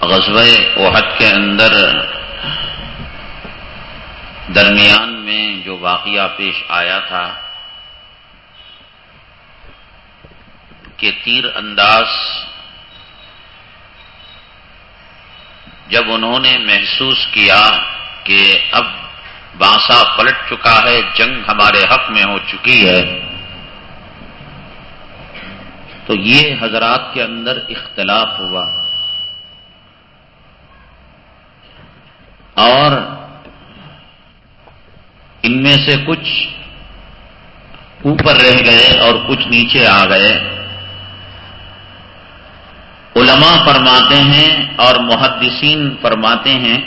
غزوہ احد کے اندر درمیان میں جو واقعہ پیش آیا تھا کہ تیر انداز جب انہوں نے محسوس کیا کہ اب بانسا پلٹ چکا ہے، جنگ ہمارے حق میں ہو چکی ہے، تو یہ حضرات کے اندر اختلاف ہوا اور ان میں سے کچھ اوپر رہ گئے اور کچھ نیچے آ گئے۔ علماء فرماتے ہیں اور محدثین فرماتے ہیں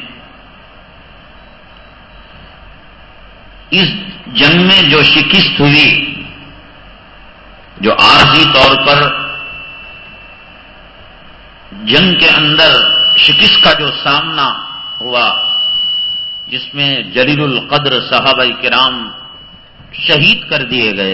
اس جنگ میں جو شکست ہوئی، جو عارضی طور پر جنگ کے اندر شکست کا جو سامنا ہوا، جس میں جلیل القدر صحابہ کرام شہید کر دیے گئے،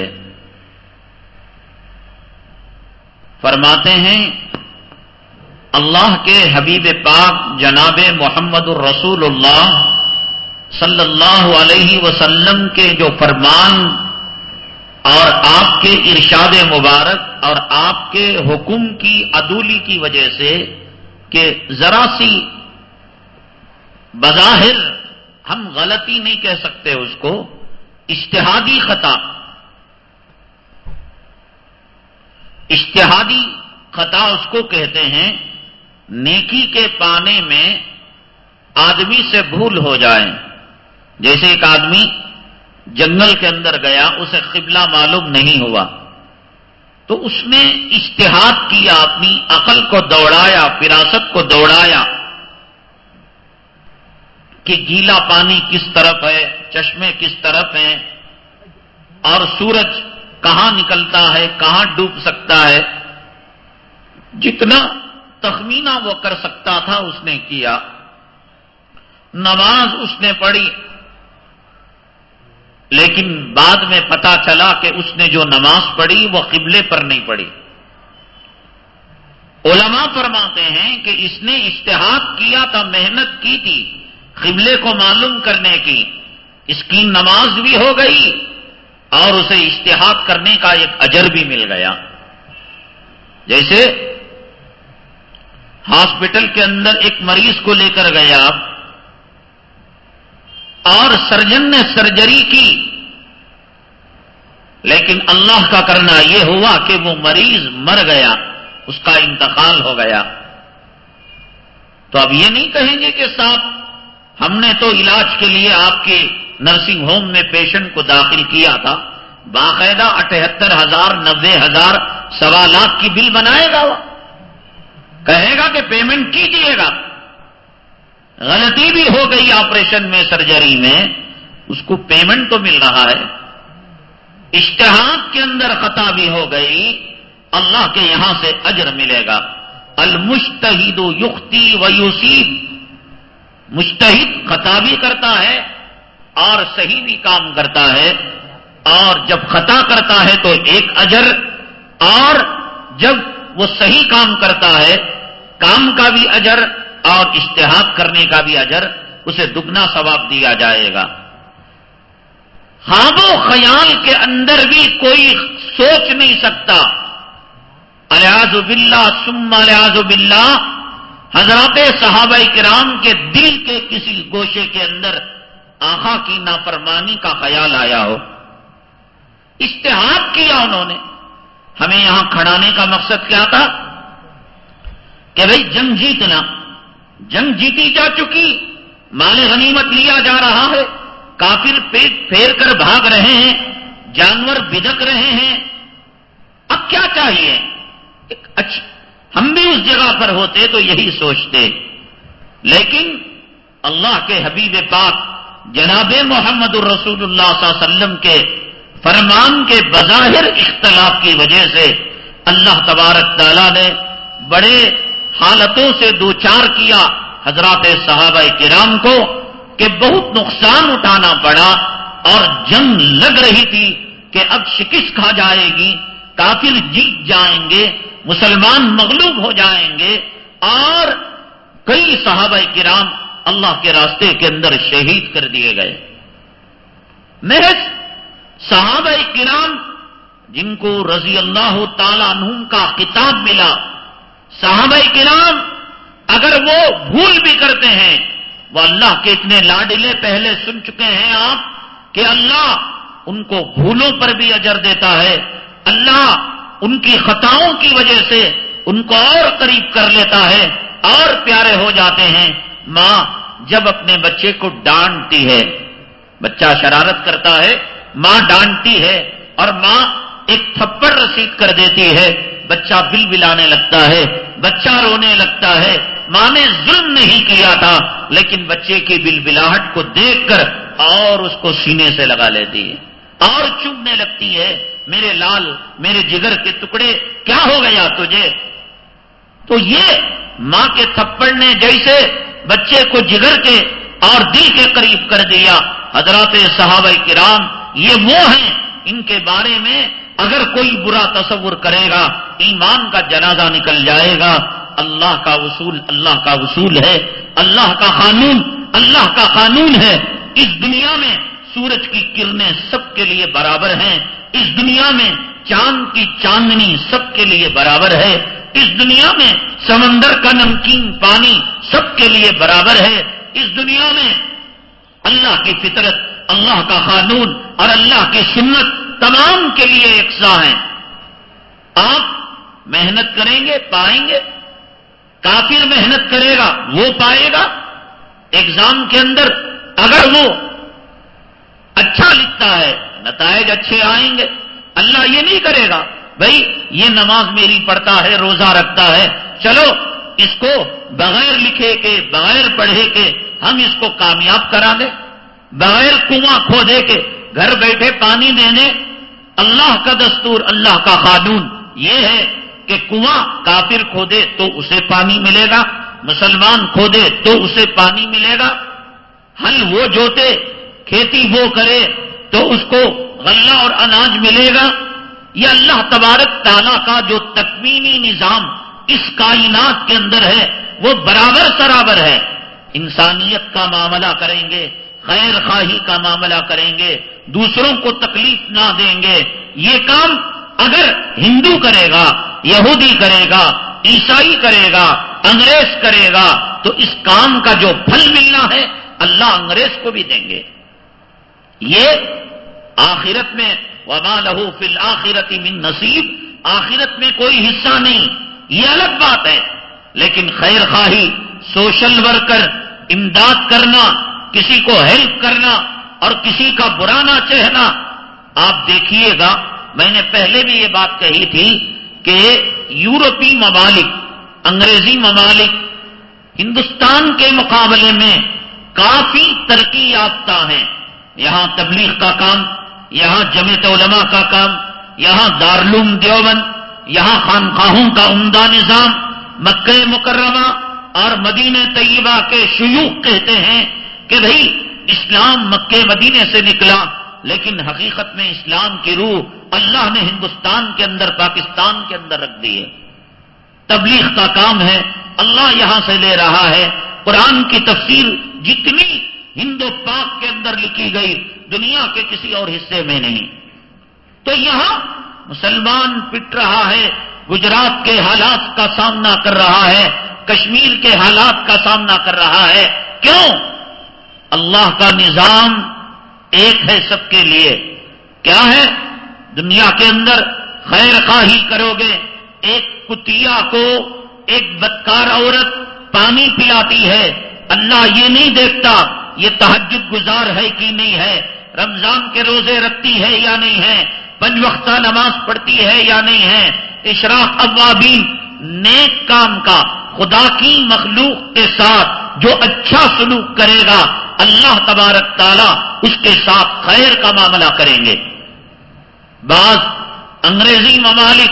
فرماتے ہیں اللہ کے حبیب پاک جناب محمد الرسول اللہ صلی اللہ علیہ وسلم کے جو فرمان اور آپ کے ارشاد مبارک اور آپ کے حکم کی عدولی کی وجہ سے کہ ذرا سی بظاہر ہم غلطی نہیں کہہ سکتے اس کو، اجتہادی خطا، اجتہادی خطا اس کو کہتے ہیں، نیکی کے پانے میں آدمی سے بھول ہو جائے۔ جیسے ایک آدمی جنگل کے اندر گیا، اسے قبلہ معلوم نہیں ہوا تو اس نے اجتہاد کیا، اپنی عقل کو دوڑایا، فراست کو دوڑایا کہ گیلا پانی کس طرف ہے، چشمے کس طرف ہیں اور سورج کہاں نکلتا ہے، کہاں ڈوب سکتا ہے، جتنا تخمینہ وہ کر سکتا تھا اس نے کیا۔ نماز اس نے پڑھی، لیکن بعد میں پتا چلا کہ اس نے جو نماز پڑھی وہ قبلے پر نہیں پڑھی۔ علماء فرماتے ہیں کہ اس نے اجتہاد کیا تھا، محنت کی تھی قبلے کو معلوم کرنے کی، اس کی نماز بھی ہو گئی اور اسے اجتہاد کرنے کا ایک اجر بھی مل گیا۔ جیسے ہاسپٹل کے اندر ایک مریض کو لے کر گیا اور سرجن نے سرجری کی، لیکن اللہ کا کرنا یہ ہوا کہ وہ مریض مر گیا، اس کا انتقال ہو گیا، تو اب یہ نہیں کہیں گے کہ صاحب ہم نے تو علاج کے لیے آپ کے نرسنگ ہوم میں پیشنٹ کو داخل کیا تھا، باقاعدہ 78,000 90,000 1.25 لاکھ کی بل بنائے گا، وہ کہے گا کہ پیمنٹ کیجیے گا۔ غلطی بھی ہو گئی آپریشن میں، سرجری میں، اس کو پیمنٹ تو مل رہا ہے۔ اجتہاد کے اندر خطا بھی ہو گئی، اللہ کے یہاں سے اجر ملے گا۔ المجتہد یخطی و یصیب، مجتہد خطا بھی کرتا ہے اور صحیح بھی کام کرتا ہے، اور جب خطا کرتا ہے تو ایک اجر، اور جب وہ صحیح کام کرتا ہے کام کا بھی اجر اور اجتہاد کرنے کا بھی اجر، اسے دگنا ثواب دیا جائے گا۔ خواب و خیال کے اندر بھی کوئی سوچ نہیں سکتا، الیاذ باللہ ثم الیاذ باللہ، حضرات صحابہ کرام کے دل کے کسی گوشے کے اندر آقا کی نافرمانی کا خیال آیا ہو، اجتہاد کیا انہوں نے۔ ہمیں یہاں کھڑانے کا مقصد کیا تھا کہ بھئی جنگ جیتنا، جنگ جیتی جا چکی، مال غنیمت لیا جا رہا ہے، کافر پیٹ پھیر کر بھاگ رہے ہیں، جانور بدک رہے ہیں، اب کیا چاہیے؟ ہم بھی اس جگہ پر ہوتے تو یہی سوچتے، لیکن اللہ کے حبیب پاک جناب محمد الرسول اللہ صلی اللہ علیہ وسلم کے فرمان کے بظاہر اختلاف کی وجہ سے اللہ تبارک تعالیٰ نے بڑے حالتوں سے دوچار کیا حضرات صحابہ کرام کو کہ بہت نقصان اٹھانا پڑا، اور جنگ لگ رہی تھی کہ اب شکست کھا جائے گی، کافر جیت جائیں گے، مسلمان مغلوب ہو جائیں گے، اور کئی صحابہ کرام اللہ کے راستے کے اندر شہید کر دیے گئے. محض صحابہ کرام جن کو رضی اللہ تعالی عنہم کا خطاب ملا، صحابہ کرام اگر وہ بھول بھی کرتے ہیں، وہ اللہ کے اتنے لاڈلے، پہلے سن چکے ہیں آپ کہ اللہ ان کو بھولوں پر بھی اجر دیتا ہے، اللہ ان کی خطاؤں کی وجہ سے ان کو اور قریب کر لیتا ہے اور پیارے ہو جاتے ہیں. ماں جب اپنے بچے کو ڈانٹتی ہے، بچہ شرارت کرتا ہے، ماں ڈانٹتی ہے اور ماں ایک تھپڑ رسید کر دیتی ہے، بچہ بلبلانے لگتا ہے، بچہ رونے لگتا ہے. ماں نے ظلم نہیں کیا تھا، لیکن بچے کی بلبلاہٹ کو دیکھ کر اور اس کو سینے سے لگا لیتی ہے اور چومنے لگتی ہے. میرے لال، میرے جگر کے ٹکڑے، کیا ہو گیا تجھے؟ تو یہ ماں کے تھپڑ نے جیسے بچے کو جگر کے اور دل کے قریب کر دیا. حضرات صحابہ کرام یہ وہ ہیں، ان کے بارے میں اگر کوئی برا تصور کرے گا ایمان کا جنازہ نکل جائے گا. اللہ کا اصول ہے، اللہ کا قانون ہے. اس دنیا میں سورج کی کرنیں سب کے لیے برابر ہیں، اس دنیا میں چاند کی چاندنی سب کے لیے برابر ہے، اس دنیا میں سمندر کا نمکین پانی سب کے لیے برابر ہے، اس دنیا میں اللہ کی فطرت، اللہ کا قانون اور اللہ کی سنت تمام کے لیے یکساں ہیں. آپ محنت کریں گے پائیں گے، کافر محنت کرے گا وہ پائے گا. ایگزام کے اندر اگر وہ اچھا لکھتا ہے نتائج اچھے آئیں گے. اللہ یہ نہیں کرے گا بھائی یہ نماز میری پڑھتا ہے، روزہ رکھتا ہے، چلو اس کو بغیر لکھے کے، بغیر پڑھے کے ہم اس کو کامیاب کرا دیں، بغیر کنواں کھودے کے گھر بیٹھے پانی دینے. اللہ کا دستور، اللہ کا قانون یہ ہے کہ کنواں کافر کھودے تو اسے پانی ملے گا، مسلمان کھودے تو اسے پانی ملے گا. ہل وہ جوتے، کھیتی وہ کرے تو اس کو غلہ اور اناج ملے گا. یہ اللہ تبارک تعالیٰ کا جو تکوینی نظام اس کائنات کے اندر ہے وہ برابر سرابر ہے. انسانیت کا معاملہ کریں گے، خیر خواہی کا معاملہ کریں گے، دوسروں کو تکلیف نہ دیں گے. یہ کام اگر ہندو کرے گا، یہودی کرے گا، عیسائی کرے گا، انگریز کرے گا تو اس کام کا جو پھل ملنا ہے اللہ انگریز کو بھی دیں گے. یہ آخرت میں وما لہ فی الآخرۃ من نصیب، آخرت میں کوئی حصہ نہیں، یہ الگ بات ہے. لیکن خیر خواہی، سوشل ورکر، امداد کرنا، کسی کو ہیلپ کرنا اور کسی کا برا نہ چاہنا. آپ دیکھیے گا، میں نے پہلے بھی یہ بات کہی تھی کہ یورپی ممالک، انگریزی ممالک ہندوستان کے مقابلے میں کافی ترقی یافتہ ہیں. یہاں تبلیغ کا کام، یہاں جمعیت علماء کا کام، یہاں دارالعلوم دیوبند، یہاں خانقاہوں کا عمدہ نظام. مکہ مکرمہ اور مدینہ طیبہ کے شیوخ کہتے ہیں کہ بھئی اسلام مکہ مدینے سے نکلا، لیکن حقیقت میں اسلام کی روح اللہ نے ہندوستان کے اندر، پاکستان کے اندر رکھ دی ہے. تبلیغ کا کام ہے، اللہ یہاں سے لے رہا ہے. قرآن کی تفسیر جتنی ہند و پاک کے اندر لکھی گئی دنیا کے کسی اور حصے میں نہیں. تو یہاں مسلمان پٹ رہا ہے، گجرات کے حالات کا سامنا کر رہا ہے، کشمیر کے حالات کا سامنا کر رہا ہے. کیوں؟ اللہ کا نظام ایک ہے سب کے لیے. کیا ہے؟ دنیا کے اندر خیر خواہی کرو گے، ایک کتیا کو ایک بدکار عورت پانی پلاتی ہے، اللہ یہ نہیں دیکھتا یہ تہجد گزار ہے کہ نہیں ہے، رمضان کے روزے رکھتی ہے یا نہیں ہے، 5 وقتہ نماز پڑھتی ہے یا نہیں ہے. اشراق اوابین، نیک کام کا خدا کی مخلوق کے ساتھ جو اچھا سلوک کرے گا اللہ تبارک تعالیٰ اس کے ساتھ خیر کا معاملہ کریں گے. بعض انگریزی ممالک،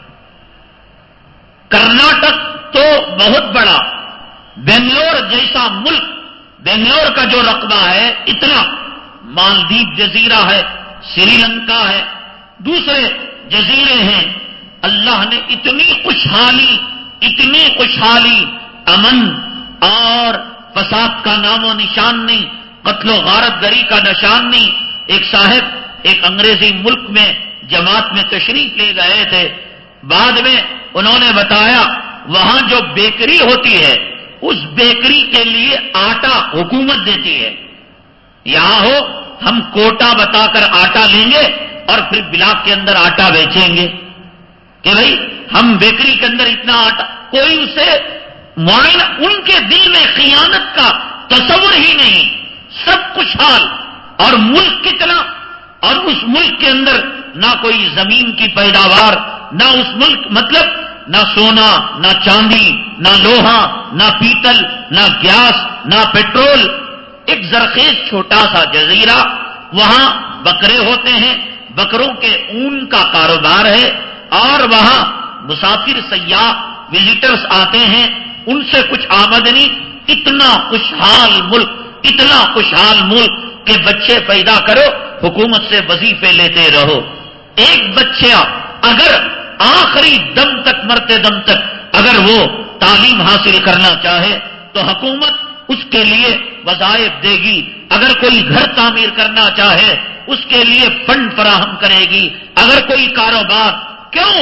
کرناٹک تو بہت بڑا، بنگلور جیسا ملک، بنگلور کا جو رقبہ ہے اتنا، مالدیپ جزیرہ ہے، سری لنکا ہے، دوسرے جزیرے ہیں. اللہ نے اتنی خوشحالی، امن اور فساد کا نام و نشان نہیں، قتل و غارت گری کا نشان نہیں. ایک صاحب ایک انگریزی ملک میں جماعت میں تشریف لے گئے تھے. بعد میں انہوں نے بتایا وہاں جو بیکری ہوتی ہے اس بیکری کے لیے آٹا حکومت دیتی ہے. یہاں ہو ہم کوٹا بتا کر آٹا لیں گے اور پھر بلاک کے اندر آٹا بیچیں گے کہ بھائی ہم بیکری کے اندر اتنا آٹا. کوئی اسے معائنہ، ان کے دل میں خیانت کا تصور ہی نہیں. سب خوشحال اور ملک کتنا، اور اس ملک کے اندر نہ کوئی زمین کی پیداوار، نہ اس ملک مطلب نہ سونا، نہ چاندی، نہ لوہا، نہ پیتل، نہ گیس، نہ پیٹرول. ایک زرخیز چھوٹا سا جزیرہ، وہاں بکرے ہوتے ہیں، بکروں کے اون کا کاروبار ہے، اور وہاں مسافر سیاح وزٹرز آتے ہیں، ان سے کچھ آمدنی. اتنا خوشحال ملک، اتنا خوشحال ملک کہ بچے پیدا کرو، حکومت سے وظیفے لیتے رہو. ایک بچہ اگر آخری دم تک، مرتے دم تک اگر وہ تعلیم حاصل کرنا چاہے تو حکومت اس کے لیے وظائف دے گی. اگر کوئی گھر تعمیر کرنا چاہے اس کے لیے فنڈ فراہم کرے گی. اگر کوئی کاروبار، کیوں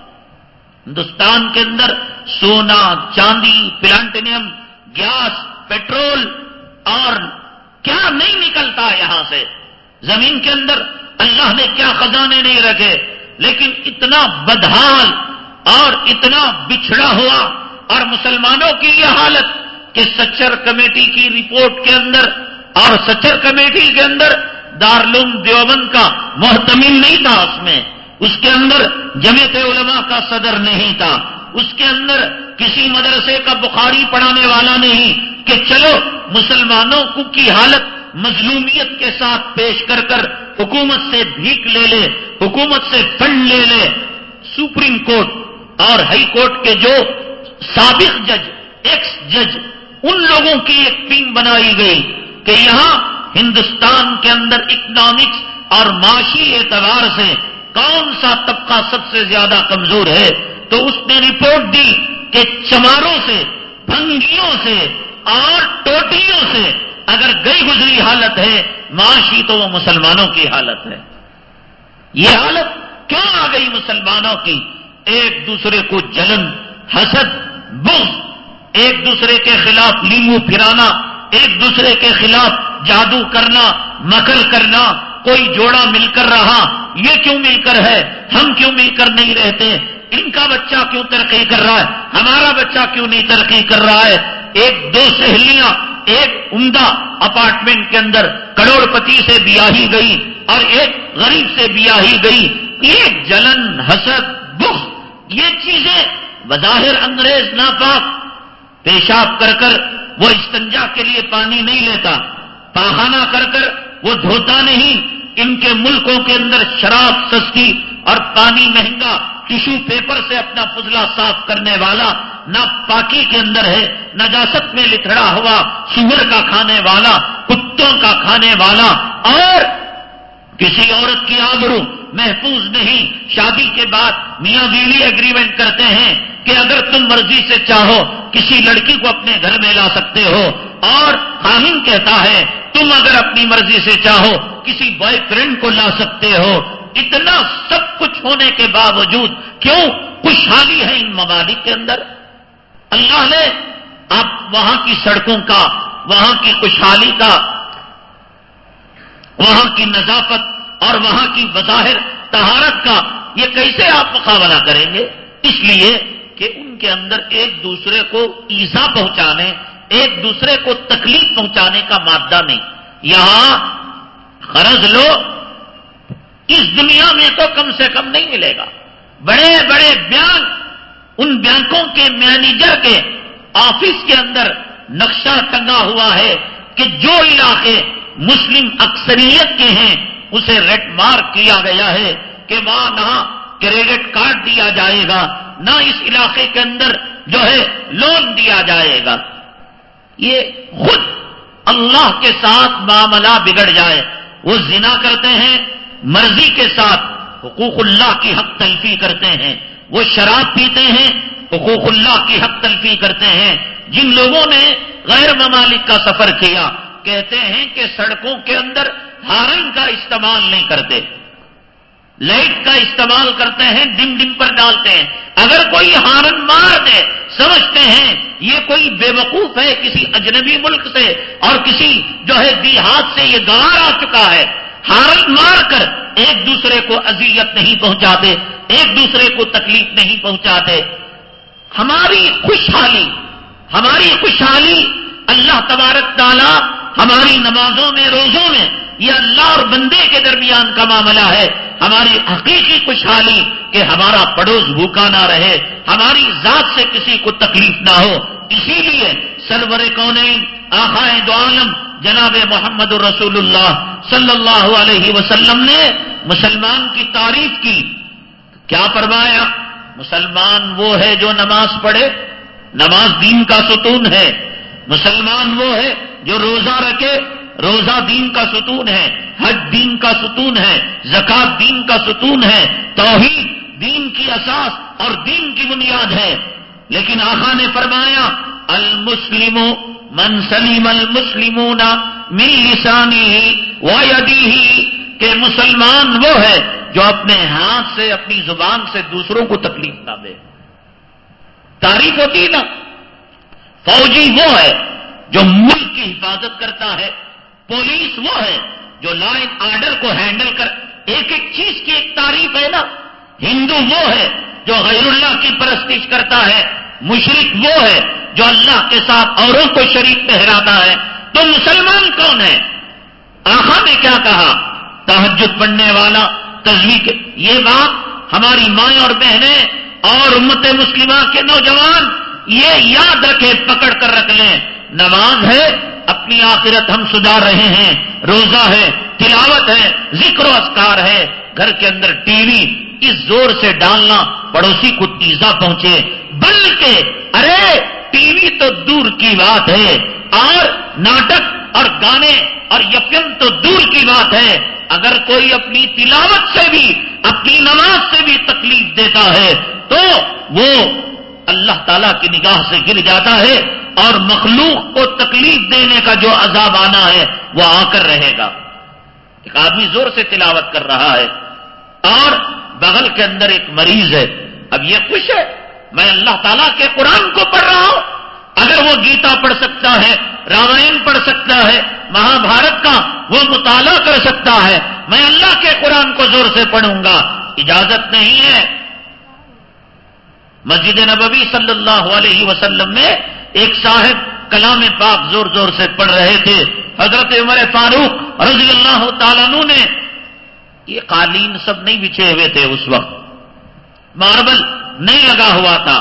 ہندوستان کے اندر سونا، چاندی، پلانٹینیم، گیس، پیٹرول اور کیا نہیں نکلتا یہاں سے؟ زمین کے اندر اللہ نے کیا خزانے نہیں رکھے، لیکن اتنا بدحال اور اتنا بچھڑا ہوا. اور مسلمانوں کی یہ حالت کہ سچر کمیٹی کی رپورٹ کے اندر، اور سچر کمیٹی کے اندر دارالعلوم دیوبند کا محتمل نہیں تھا، اس کے اندر جمعیت علماء کا صدر نہیں تھا، اس کے اندر کسی مدرسے کا بخاری پڑھانے والا نہیں کہ چلو مسلمانوں کی حالت مظلومیت کے ساتھ پیش کر کر حکومت سے بھیک لے لے، حکومت سے فنڈ لے لے. سپریم کورٹ اور ہائی کورٹ کے جو سابق جج، ایکس جج، ان لوگوں کی ایک ٹیم بنائی گئی کہ یہاں ہندوستان کے اندر اکنامکس اور معاشی اعتبار سے کون سا طبقہ سب سے زیادہ کمزور ہے. تو اس نے رپورٹ دی کہ چماروں سے، بھنگیوں سے اور ٹوٹیوں سے اگر گئی گزری حالت ہے معاشی تو وہ مسلمانوں کی حالت ہے. یہ حالت کیوں آ گئی مسلمانوں کی؟ ایک دوسرے کو جلن، حسد، بغض، ایک دوسرے کے خلاف لیمو پھرانا، ایک دوسرے کے خلاف جادو کرنا، مکر کرنا. کوئی جوڑا مل کر رہا، یہ کیوں مل کر ہے، ہم کیوں مل کر نہیں رہتے؟ ان کا بچہ کیوں ترقی کر رہا ہے، ہمارا بچہ کیوں نہیں ترقی کر رہا ہے؟ ایک دو سہیلیاں ایک عمدہ اپارٹمنٹ کے اندر کروڑ پتی سے بیاہی گئی اور ایک غریب سے بیاہی گئی. یہ جلن، حسد، بغض، یہ چیزیں بظاہر انگریز ناپاک پیشاب کر کر وہ استنجا کے لیے پانی نہیں لیتا، پاخانہ کر کر وہ دھوتا نہیں. ان کے ملکوں کے اندر شراب سستی اور پانی مہنگا، ٹیشو پیپر سے اپنا فضلہ صاف کرنے والا نہ پاکی کے اندر ہے، نجاست میں لتھڑا ہوا سور کا کھانے والا، کتوں کا کھانے والا، اور کسی عورت کی آبرو محفوظ نہیں. شادی کے بعد میاں بیوی ایگریمنٹ کرتے ہیں کہ اگر تم مرضی سے چاہو کسی لڑکی کو اپنے گھر میں لا سکتے ہو، اور خاوند کہتا ہے تم اگر اپنی مرضی سے چاہو کسی بوائے فرینڈ کو لا سکتے ہو. اتنا سب کچھ ہونے کے باوجود کیوں خوشحالی ہے ان ممالک کے اندر؟ اللہ نے آپ وہاں کی سڑکوں کا، وہاں کی خوشحالی کا، وہاں کی نظافت اور وہاں کی بظاہر طہارت کا یہ کیسے آپ مقابلہ کریں گے؟ اس لیے کہ ان کے اندر ایک دوسرے کو ایذا پہنچانے، ایک دوسرے کو تکلیف پہنچانے کا مادہ نہیں. یہاں قرض لو، اس دنیا میں تو کم سے کم نہیں ملے گا. بڑے بڑے بینک، ان بینکوں کے مینیجر کے آفس کے اندر نقشہ ٹنگا ہوا ہے کہ جو علاقے مسلم اکثریت کے ہیں اسے ریڈ مارک کیا گیا ہے کہ وہاں نہ کریڈٹ کارڈ دیا جائے گا، نہ اس علاقے کے اندر جو ہے لون دیا جائے گا. یہ خود اللہ کے ساتھ معاملہ بگڑ جائے. وہ زنا کرتے ہیں مرضی کے ساتھ، حقوق اللہ کی حق تلفی کرتے ہیں. وہ شراب پیتے ہیں، حقوق اللہ کی حق تلفی کرتے ہیں. جن لوگوں نے غیر ممالک کا سفر کیا کہتے ہیں کہ سڑکوں کے اندر ہارن کا استعمال نہیں کرتے، لائٹ کا استعمال کرتے ہیں، ڈم ڈم پر ڈالتے ہیں۔ اگر کوئی ہارن مار دے سمجھتے ہیں یہ کوئی بے وقوف ہے کسی اجنبی ملک سے اور کسی جو ہے دیہات سے یہ گوار آ چکا ہے۔ ہارن مار کر ایک دوسرے کو اذیت نہیں پہنچاتے، ایک دوسرے کو تکلیف نہیں پہنچاتے۔ ہماری خوشحالی اللہ تبارک تعالی ہماری نمازوں میں، روزوں میں، یہ اللہ اور بندے کے درمیان کا معاملہ ہے۔ ہماری حقیقی خوشحالی کہ ہمارا پڑوس بھوکا نہ رہے، ہماری ذات سے کسی کو تکلیف نہ ہو۔ اسی لیے سرور کونین آقائے دو عالم جناب محمد رسول اللہ صلی اللہ علیہ وسلم نے مسلمان کی تعریف کی، کیا فرمایا؟ مسلمان وہ ہے جو نماز پڑھے، نماز دین کا ستون ہے۔ مسلمان وہ ہے جو روزہ رکھے، روزہ دین کا ستون ہے، حج دین کا ستون ہے، زکات دین کا ستون ہے، توحید دین کی اساس اور دین کی بنیاد ہے۔ لیکن آقا نے فرمایا المسلم من سلم المسلمون من لسانه ويده، کہ مسلمان وہ ہے جو اپنے ہاتھ سے، اپنی زبان سے دوسروں کو تکلیف نہ دے۔ تعریف ہوتی نا، فوجی وہ ہے جو ملک کی حفاظت کرتا ہے، پولیس وہ ہے جو لا اینڈ آرڈر کو ہینڈل کر، ایک ایک چیز کی ایک تعریف ہے نا۔ ہندو وہ ہے جو غیر اللہ کی پرستش کرتا ہے، مشرک وہ ہے جو اللہ کے ساتھ اوروں کو شریک ٹھہراتا ہے۔ تو مسلمان کون ہے؟ آقا نے کیا کہا؟ تہجد پڑھنے والا، تسبیح، یہ بات ہماری مائیں اور بہنیں اور امت مسلمہ کے نوجوان یہ یاد رکھے، پکڑ کر رکھ لیں۔ نماز ہے، اپنی آخرت ہم سدھار رہے ہیں، روزہ ہے، تلاوت ہے، ذکر و اذکار ہے، گھر کے اندر ٹی وی اس زور سے ڈالنا پڑوسی کو ایذا پہنچے، بلکہ ارے ٹی وی تو دور کی بات ہے، اور ناٹک اور گانے اور یفیم تو دور کی بات ہے، اگر کوئی اپنی تلاوت سے بھی، اپنی نماز سے بھی تکلیف دیتا ہے تو وہ اللہ تعالیٰ کی نگاہ سے گر جاتا ہے، اور مخلوق کو تکلیف دینے کا جو عذاب آنا ہے وہ آ کر رہے گا۔ ایک آدمی زور سے تلاوت کر رہا ہے اور بغل کے اندر ایک مریض ہے، اب یہ خوش ہے میں اللہ تعالیٰ کے قرآن کو پڑھ رہا ہوں، اگر وہ گیتا پڑھ سکتا ہے، رامائن پڑھ سکتا ہے، مہا بھارت کا وہ مطالعہ کر سکتا ہے، میں اللہ کے قرآن کو زور سے پڑھوں گا، اجازت نہیں ہے۔ مسجد نبوی صلی اللہ علیہ وسلم میں ایک صاحب کلام پاک زور زور سے پڑھ رہے تھے، حضرت عمر فاروق رضی اللہ تعالیٰ عنہ نے، یہ قالین سب نہیں بچھے ہوئے تھے اس وقت، ماربل نہیں لگا ہوا تھا،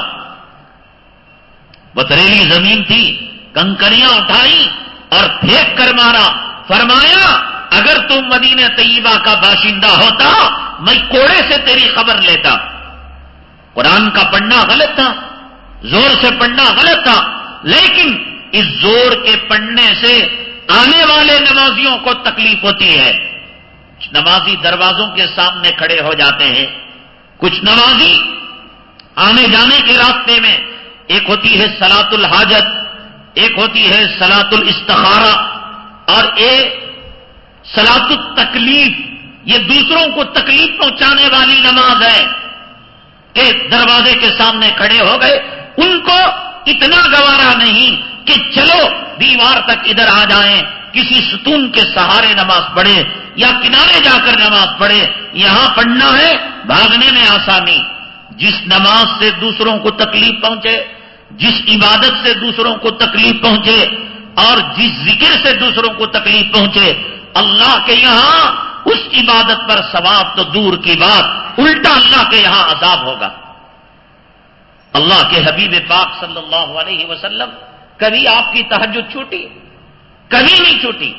پتھریلی زمین تھی، کنکریاں اٹھائی اور پھینک کر مارا، فرمایا اگر تم مدینہ طیبہ کا باشندہ ہوتا میں کوڑے سے تیری خبر لیتا۔ قرآن کا پڑھنا غلط تھا، زور سے پڑھنا غلط تھا، لیکن اس زور کے پڑھنے سے آنے والے نمازیوں کو تکلیف ہوتی ہے۔ کچھ نمازی دروازوں کے سامنے کھڑے ہو جاتے ہیں، کچھ نمازی آنے جانے کے راستے میں، ایک ہوتی ہے صلاۃ الحاجت، ایک ہوتی ہے صلاۃ الاستخارہ، اور ایک صلاۃ التکلیف، یہ دوسروں کو تکلیف پہنچانے والی نماز ہے کہ دروازے کے سامنے کھڑے ہو گئے، ان کو اتنا گوارا نہیں کہ چلو دیوار تک ادھر آ جائیں، کسی ستون کے سہارے نماز پڑھے یا کنارے جا کر نماز پڑھے، یہاں پڑھنا ہے بھاگنے میں آسانی۔ جس نماز سے دوسروں کو تکلیف پہنچے، جس عبادت سے دوسروں کو تکلیف پہنچے، اور جس ذکر سے دوسروں کو تکلیف پہنچے، اللہ کے یہاں اس عبادت پر ثواب تو دور کی بات، الٹا اللہ کے یہاں عذاب ہوگا۔ اللہ کے حبیب پاک صلی اللہ علیہ وسلم، کبھی آپ کی تہجد چھوٹی؟ کبھی نہیں چھوٹی،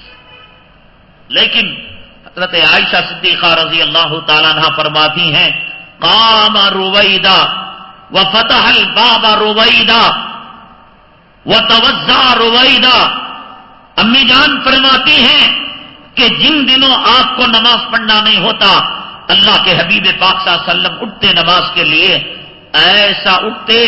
لیکن حضرت عائشہ صدیقہ رضی اللہ تعالیٰ عنہ فرماتی ہیں قام رویدا وفتح الباب رویدا وتوضا رویدا، امی جان فرماتی ہیں کہ جن دنوں آپ کو نماز پڑھنا نہیں ہوتا، اللہ کے حبیب پاک صلی اللہ علیہ وسلم اٹھتے نماز کے لیے، ایسا اٹھتے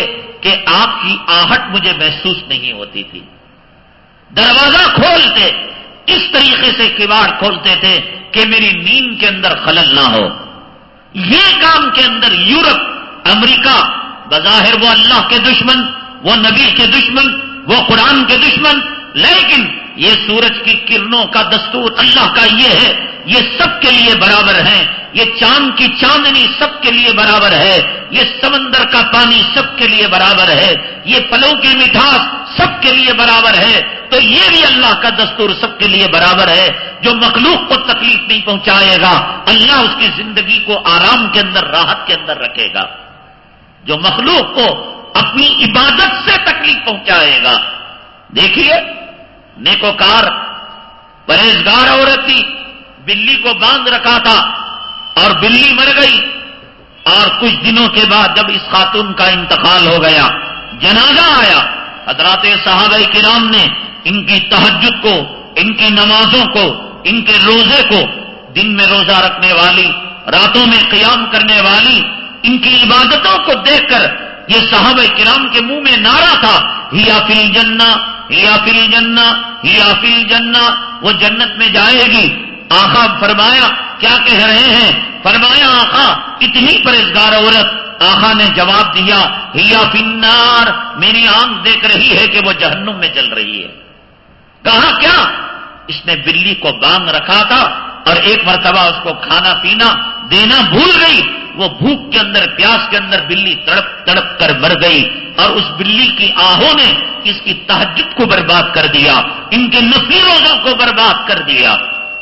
کہ آپ کی آہٹ مجھے محسوس نہیں ہوتی تھی. دروازہ کھولتے اس طریقے سے کواڑ کھولتے تھے کہ میری نیند کے اندر خلل نہ ہو. یہ کام کے اندر یورپ، امریکہ، بظاہر وہ اللہ کے دشمن، وہ نبی کے دشمن، وہ قرآن کے دشمن، لیکن یہ سورج کی کرنوں کا دستور اللہ کا یہ ہے، یہ سب کے لیے برابر ہے. یہ چاند کی چاندنی سب کے لیے برابر ہے. یہ سمندر کا پانی سب کے لیے برابر ہے. یہ پھلوں کی مٹھاس سب کے لیے برابر ہے. تو یہ بھی اللہ کا دستور سب کے لیے برابر ہے. جو مخلوق کو تکلیف نہیں پہنچائے گا اللہ اس کی زندگی کو آرام کے اندر، راحت کے اندر رکھے گا. جو مخلوق کو اپنی عبادت سے تکلیف پہنچائے گا. دیکھیے نیکوکار پرہیزگار عورت تھی، بلی کو باندھ رکھا تھا اور بلی مر گئی. اور کچھ دنوں کے بعد جب اس خاتون کا انتقال ہو گیا، جنازہ آیا، حضرات صحابہ کرام نے ان کی تہجد کو، ان کی نمازوں کو، ان کے روزے کو، دن میں روزہ رکھنے والی، راتوں میں قیام کرنے والی، ان کی عبادتوں کو دیکھ کر یہ صحابہ کرام کے منہ میں نعرہ تھا، ہیا فی الجنہ، ہیا فی الجنہ، ہیا فی الجنہ، وہ جنت میں جائے گی. آقا فرمایا کیا کہہ رہے ہیں؟ فرمایا آقا اتنی پرہیزگار عورت. آقا نے جواب دیا ہیا فی النار، میری آنکھ دیکھ رہی ہے کہ وہ جہنم میں جل رہی ہے. کہا کیا؟ اس نے بلی کو باندھ رکھا تھا اور ایک مرتبہ اس کو کھانا پینا دینا بھول گئی. وہ بھوک کے اندر، پیاس کے اندر بلی تڑپ تڑپ کر مر گئی. اور اس بلی کی آہوں نے اس کی تہجد کو برباد کر دیا، ان کے نفلی روزوں کو برباد کر دیا.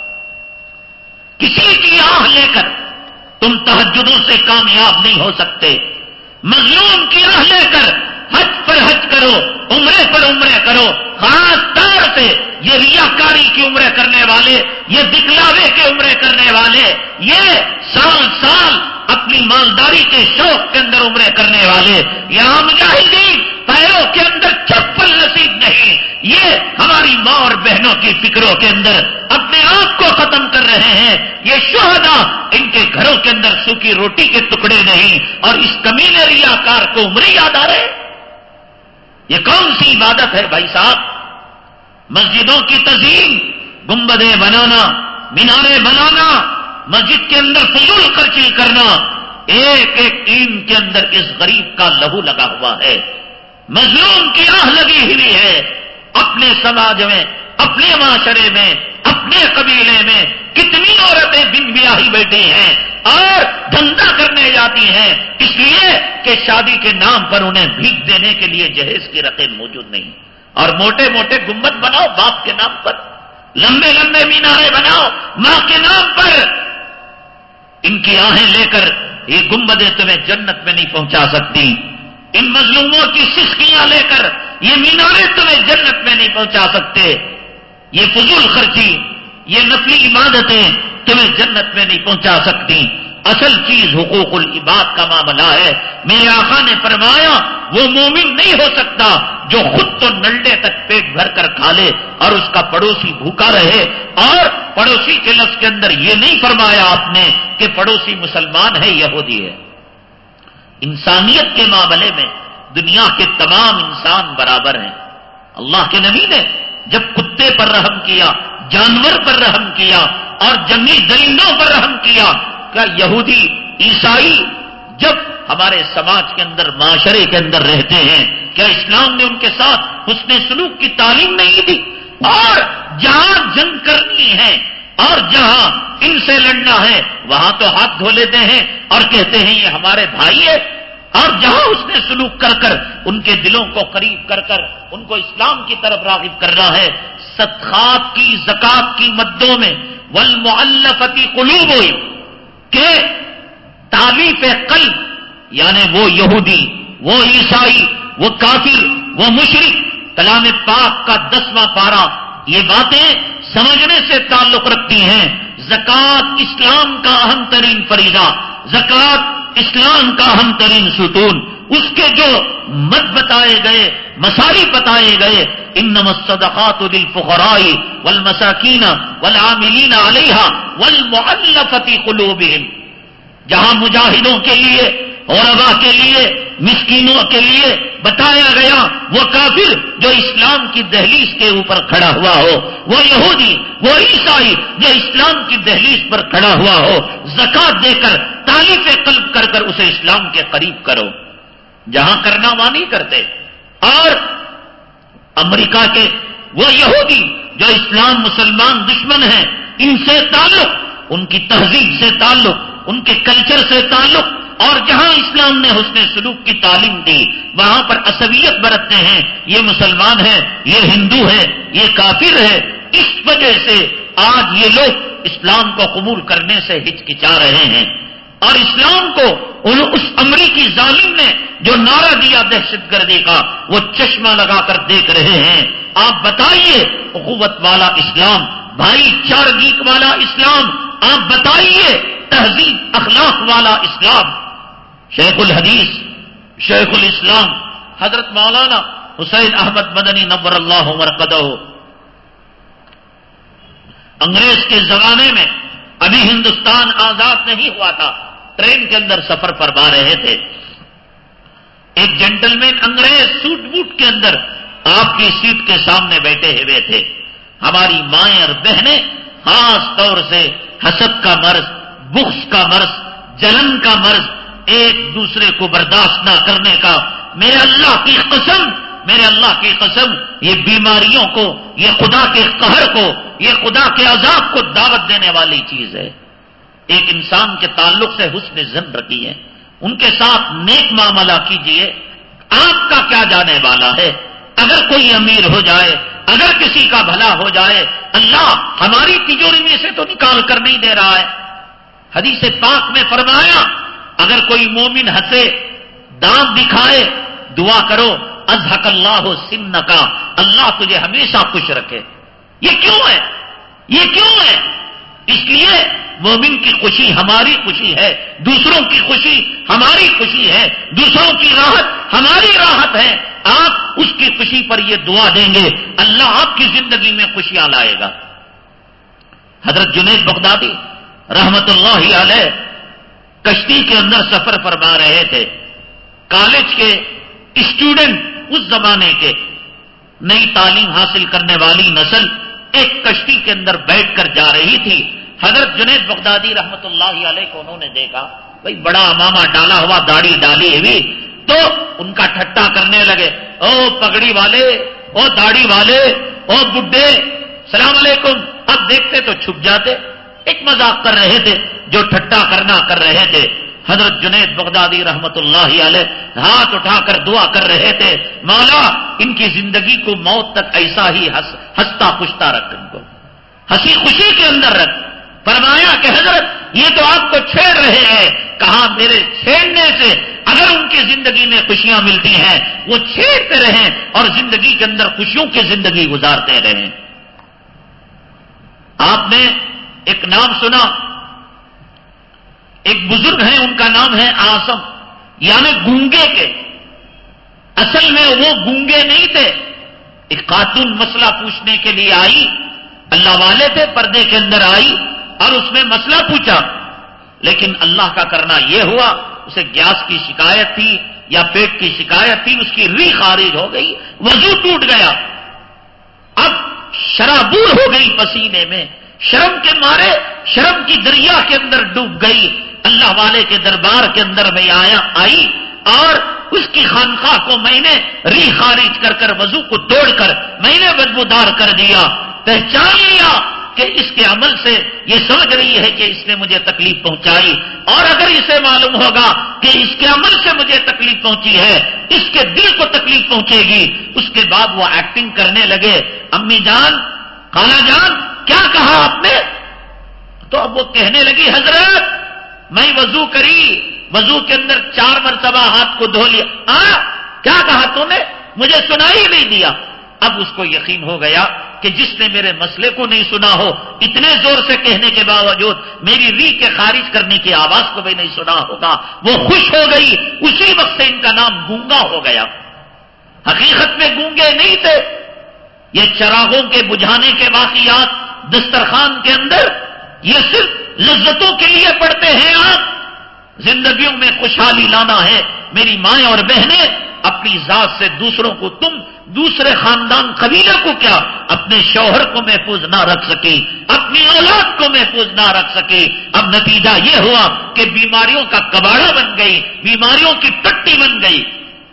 کسی کی آہ لے کر تم تہجدوں سے کامیاب نہیں ہو سکتے. مظلوم کی آہ لے کر حج پر حج کرو، عمرے پر عمرے کرو. خاص طور سے یہ ریاکاری کی عمرے کرنے والے، یہ دکھلاوے کے عمرے کرنے والے، یہ سال سال اپنی مالداری کے شوق کے اندر عمرے کرنے والے، یہاں مجاہدین پیروں کے اندر چپل نصیب نہیں، یہ ہماری ماں اور بہنوں کی فکروں کے اندر اپنے آپ کو ختم کر رہے ہیں. یہ شہداء ان کے گھروں کے اندر سوکھی روٹی کے ٹکڑے نہیں، اور اس کمینے ریاکار کو عمرے یاد آ رہے. یہ کون سی عبادت ہے بھائی صاحب؟ مسجدوں کی تزئین، گنبدیں بنانا، میناریں بنانا، مسجد کے اندر فضول خرچی کرنا. ایک ایک اینٹ کے اندر اس غریب کا لہو لگا ہوا ہے، مظلوم کی آہ لگی ہوئی ہے. اپنے سماج میں، اپنے معاشرے میں، اپنے قبیلے میں کتنی عورتیں بن بیاہی بیٹھی ہیں اور دھندا کرنے جاتی ہیں، اس لیے کہ شادی کے نام پر انہیں بھیک دینے کے لیے جہیز کی رقم موجود نہیں. اور موٹے موٹے گنبد بناؤ باپ کے نام پر، لمبے لمبے مینارے بناؤ ماں کے نام پر. ان کی آہیں لے کر یہ گنبدیں تمہیں جنت میں نہیں پہنچا سکتی. ان مظلوموں کی سسکیاں لے کر یہ مینارے تمہیں جنت میں نہیں پہنچا سکتے. یہ فضول خرچی، یہ نفلی عبادتیں تمہیں جنت میں نہیں پہنچا سکتی. اصل چیز حقوق العباد کا معاملہ ہے. میرے آقا نے فرمایا وہ مومن نہیں ہو سکتا جو خود تو نلڈے تک پیٹ بھر کر کھا لے اور اس کا پڑوسی بھوکا رہے. اور پڑوسی کے لفظ کے اندر یہ نہیں فرمایا آپ نے کہ پڑوسی مسلمان ہے، یہودی ہے. انسانیت کے معاملے میں دنیا کے تمام انسان برابر ہیں. اللہ کے نبی نے جب کتے پر رحم کیا، جانور پر رحم کیا اور جنگلی درندوں پر رحم کیا، کیا یہودی عیسائی جب ہمارے سماج کے اندر، معاشرے کے اندر رہتے ہیں، کیا اسلام نے ان کے ساتھ حسن سلوک کی تعلیم نہیں دی؟ اور جہاں جنگ کرنی ہے اور جہاں ان سے لڑنا ہے وہاں تو ہاتھ دھو لیتے ہیں اور کہتے ہیں یہ ہمارے بھائی ہے. اور جہاں اس نے سلوک کر کر ان کے دلوں کو قریب کر کر ان کو اسلام کی طرف راغب کرنا ہے. صدقات کی، زکات کی مدوں میں والمؤلفۃ قلوبہم کہ تالیف قلب، یعنی وہ یہودی، وہ عیسائی، وہ کافر، وہ مشرک، کلام پاک کا 10واں پارہ یہ باتیں سمجھنے سے تعلق رکھتی ہیں. زکات اسلام کا اہم ترین فریضہ، زکات اسلام کا اہم ترین ستون، اس کے جو مد بتائے گئے، مساری بتائے گئے، انما الصدقات للفقراء والمساکین والعاملین علیہا والمؤلفۃ قلوبہم. جہاں مجاہدوں کے لیے غربا کے لیے، مسکینوں کے لیے بتایا گیا وہ کافر جو اسلام کی دہلیز کے اوپر کھڑا ہوا ہو، وہ یہودی، وہ عیسائی جو اسلام کی دہلیز پر کھڑا ہوا ہو، زکات دے کر تالیف قلب کر کر اسے اسلام کے قریب کرو، جہاں کرنا وہاں نہیں کرتے۔ اور امریکہ کے وہ یہودی جو اسلام مسلمان دشمن ہیں، ان سے تعلق، ان کی تہذیب سے تعلق، ان کے کلچر سے تعلق، اور جہاں اسلام نے حسن سلوک کی تعلیم دی وہاں پر عصبیت برتتے ہیں، یہ مسلمان ہے، یہ ہندو ہے، یہ کافر ہے۔ اس وجہ سے آج یہ لوگ اسلام کو قبول کرنے سے ہچکچا رہے ہیں، اور اسلام کو اس امریکی ظالم نے جو نعرہ دیا دہشت گردی کا، وہ چشمہ لگا کر دیکھ رہے ہیں۔ آپ بتائیے اخوت والا اسلام، بھائی چارگی والا اسلام، آپ بتائیے تہذیب اخلاق والا اسلام۔ شیخ الحدیث، شیخ الاسلام حضرت مولانا حسین احمد مدنی نور اللہ مرقدہ انگریز کے زمانے میں ابھی ہندوستان آزاد نہیں ہوا تھا، ٹرین کے اندر سفر فرما رہے تھے، ایک جنٹلمین انگریز سوٹ بوٹ کے اندر آپ کی سیٹ کے سامنے بیٹھے ہوئے تھے۔ ہماری مائیں اور بہنیں خاص طور سے حسد کا مرض، بغض کا مرض، جلن کا مرض، ایک دوسرے کو برداشت نہ کرنے کا، میرے اللہ کی قسم، میرے اللہ کی قسم، یہ بیماریوں کو، یہ خدا کے قہر کو، یہ خدا کے عذاب کو دعوت دینے والی چیز ہے۔ ایک انسان کے تعلق سے حسن ظن رکھیے، ان کے ساتھ نیک معاملہ کیجیے، آپ کا کیا جانے والا ہے؟ اگر کوئی امیر ہو جائے، اگر کسی کا بھلا ہو جائے، اللہ ہماری تجوری میں سے تو نکال کر نہیں دے رہا ہے۔ حدیث پاک میں فرمایا اگر کوئی مومن ہنسے، دانت دکھائے، دعا کرو اضحک اللہ سنکا، اللہ تجھے ہمیشہ خوش رکھے۔ یہ کیوں ہے؟ یہ کیوں ہے؟ اس لیے مومن کی خوشی ہماری خوشی ہے، دوسروں کی خوشی ہماری خوشی ہے، دوسروں کی راحت ہماری راحت ہے۔ آپ اس کی خوشی پر یہ دعا دیں گے، اللہ آپ کی زندگی میں خوشیاں لائے گا۔ حضرت جنید بغدادی رحمت اللہ علیہ کشتی کے اندر سفر فرما رہے تھے، کالج کے اسٹوڈنٹ اس زمانے کے، نئی تعلیم حاصل کرنے والی نسل ایک کشتی کے اندر بیٹھ کر جا رہی تھی۔ حضرت جنید بغدادی رحمت اللہ علیہ کو انہوں نے دیکھا، بھئی بڑا امامہ ڈالا ہوا، داڑھی ڈالی ہوئی، تو ان کا ٹھٹا کرنے لگے، او پگڑی والے، او داڑھی والے، او بڈھے، سلام علیکم۔ اب دیکھتے تو چھپ جاتے، ایک مذاق کر رہے تھے، جو ٹھٹا کرنا کر رہے تھے۔ حضرت جنید بغدادی رحمت اللہ علیہ ہاتھ اٹھا کر دعا کر رہے تھے، مولا ان کی زندگی کو موت تک ایسا ہی ہنستا خوشتا رکھ، ان کو ہنسی خوشی کے اندر رکھ۔ فرمایا کہ حضرت یہ تو آپ کو چھیڑ رہے ہیں، کہا میرے چھیڑنے سے اگر ان کی زندگی میں خوشیاں ملتی ہیں وہ چھیڑتے رہیں اور زندگی کے اندر خوشیوں کی زندگی گزارتے رہیں۔ آپ نے ایک نام سنا، ایک بزرگ ہیں، ان کا نام ہے آسم، یعنی گونگے کے، اصل میں وہ گونگے نہیں تھے۔ ایک خاتون مسئلہ پوچھنے کے لیے آئی، اللہ والے تھے، پردے کے اندر آئی اور اس میں مسئلہ پوچھا، لیکن اللہ کا کرنا یہ ہوا اسے گیس کی شکایت تھی یا پیٹ کی شکایت تھی، اس کی ری خارج ہو گئی، وضو ٹوٹ گیا، اب شرابور ہو گئی پسینے میں، شرم کے مارے شرم کی دریا کے اندر ڈوب گئی۔ اللہ والے کے دربار کے اندر میں آئی اور اس کی خانقاہ کو میں نے ری خارج کر کر وضو کو توڑ کر میں نے بدبودار کر دیا، پہچان لیا کہ اس کے عمل سے یہ سمجھ رہی ہے کہ اس نے مجھے تکلیف پہنچائی، اور اگر اسے معلوم ہوگا کہ اس کے عمل سے مجھے تکلیف پہنچی ہے، اس کے دل کو تکلیف پہنچے گی، اس کے بعد وہ ایکٹنگ کرنے لگے، امی جان، خالہ جان کیا کہا آپ نے؟ تو اب وہ کہنے لگی حضرت میں وضو کری، وضو کے اندر 4 مرتبہ ہاتھ کو دھو لیا۔ کیا کہا تو نے؟ مجھے سنائی نہیں دیا۔ اب اس کو یقین ہو گیا کہ جس نے میرے مسئلے کو نہیں سنا ہو، اتنے زور سے کہنے کے باوجود میری ری کے خارج کرنے کی آواز کو بھی نہیں سنا ہوگا، وہ خوش ہو گئی، اسی وقت سے ان کا نام گونگا ہو گیا۔ حقیقت میں گونگے نہیں تھے، یہ چراغوں کے بجھانے کے واقعات دسترخوان کے اندر یہ صرف لذتوں کے لیے پڑھتے ہیں آپ، زندگیوں میں خوشحالی لانا ہے، میری مائیں اور بہنیں، اپنی ذات سے دوسروں کو، تم دوسرے خاندان قبیلے کو کیا اپنے شوہر کو محفوظ نہ رکھ سکی، اپنی اولاد کو محفوظ نہ رکھ سکی، اب نتیجہ یہ ہوا کہ بیماریوں کا کباڑہ بن گئی، بیماریوں کی ٹٹی بن گئی۔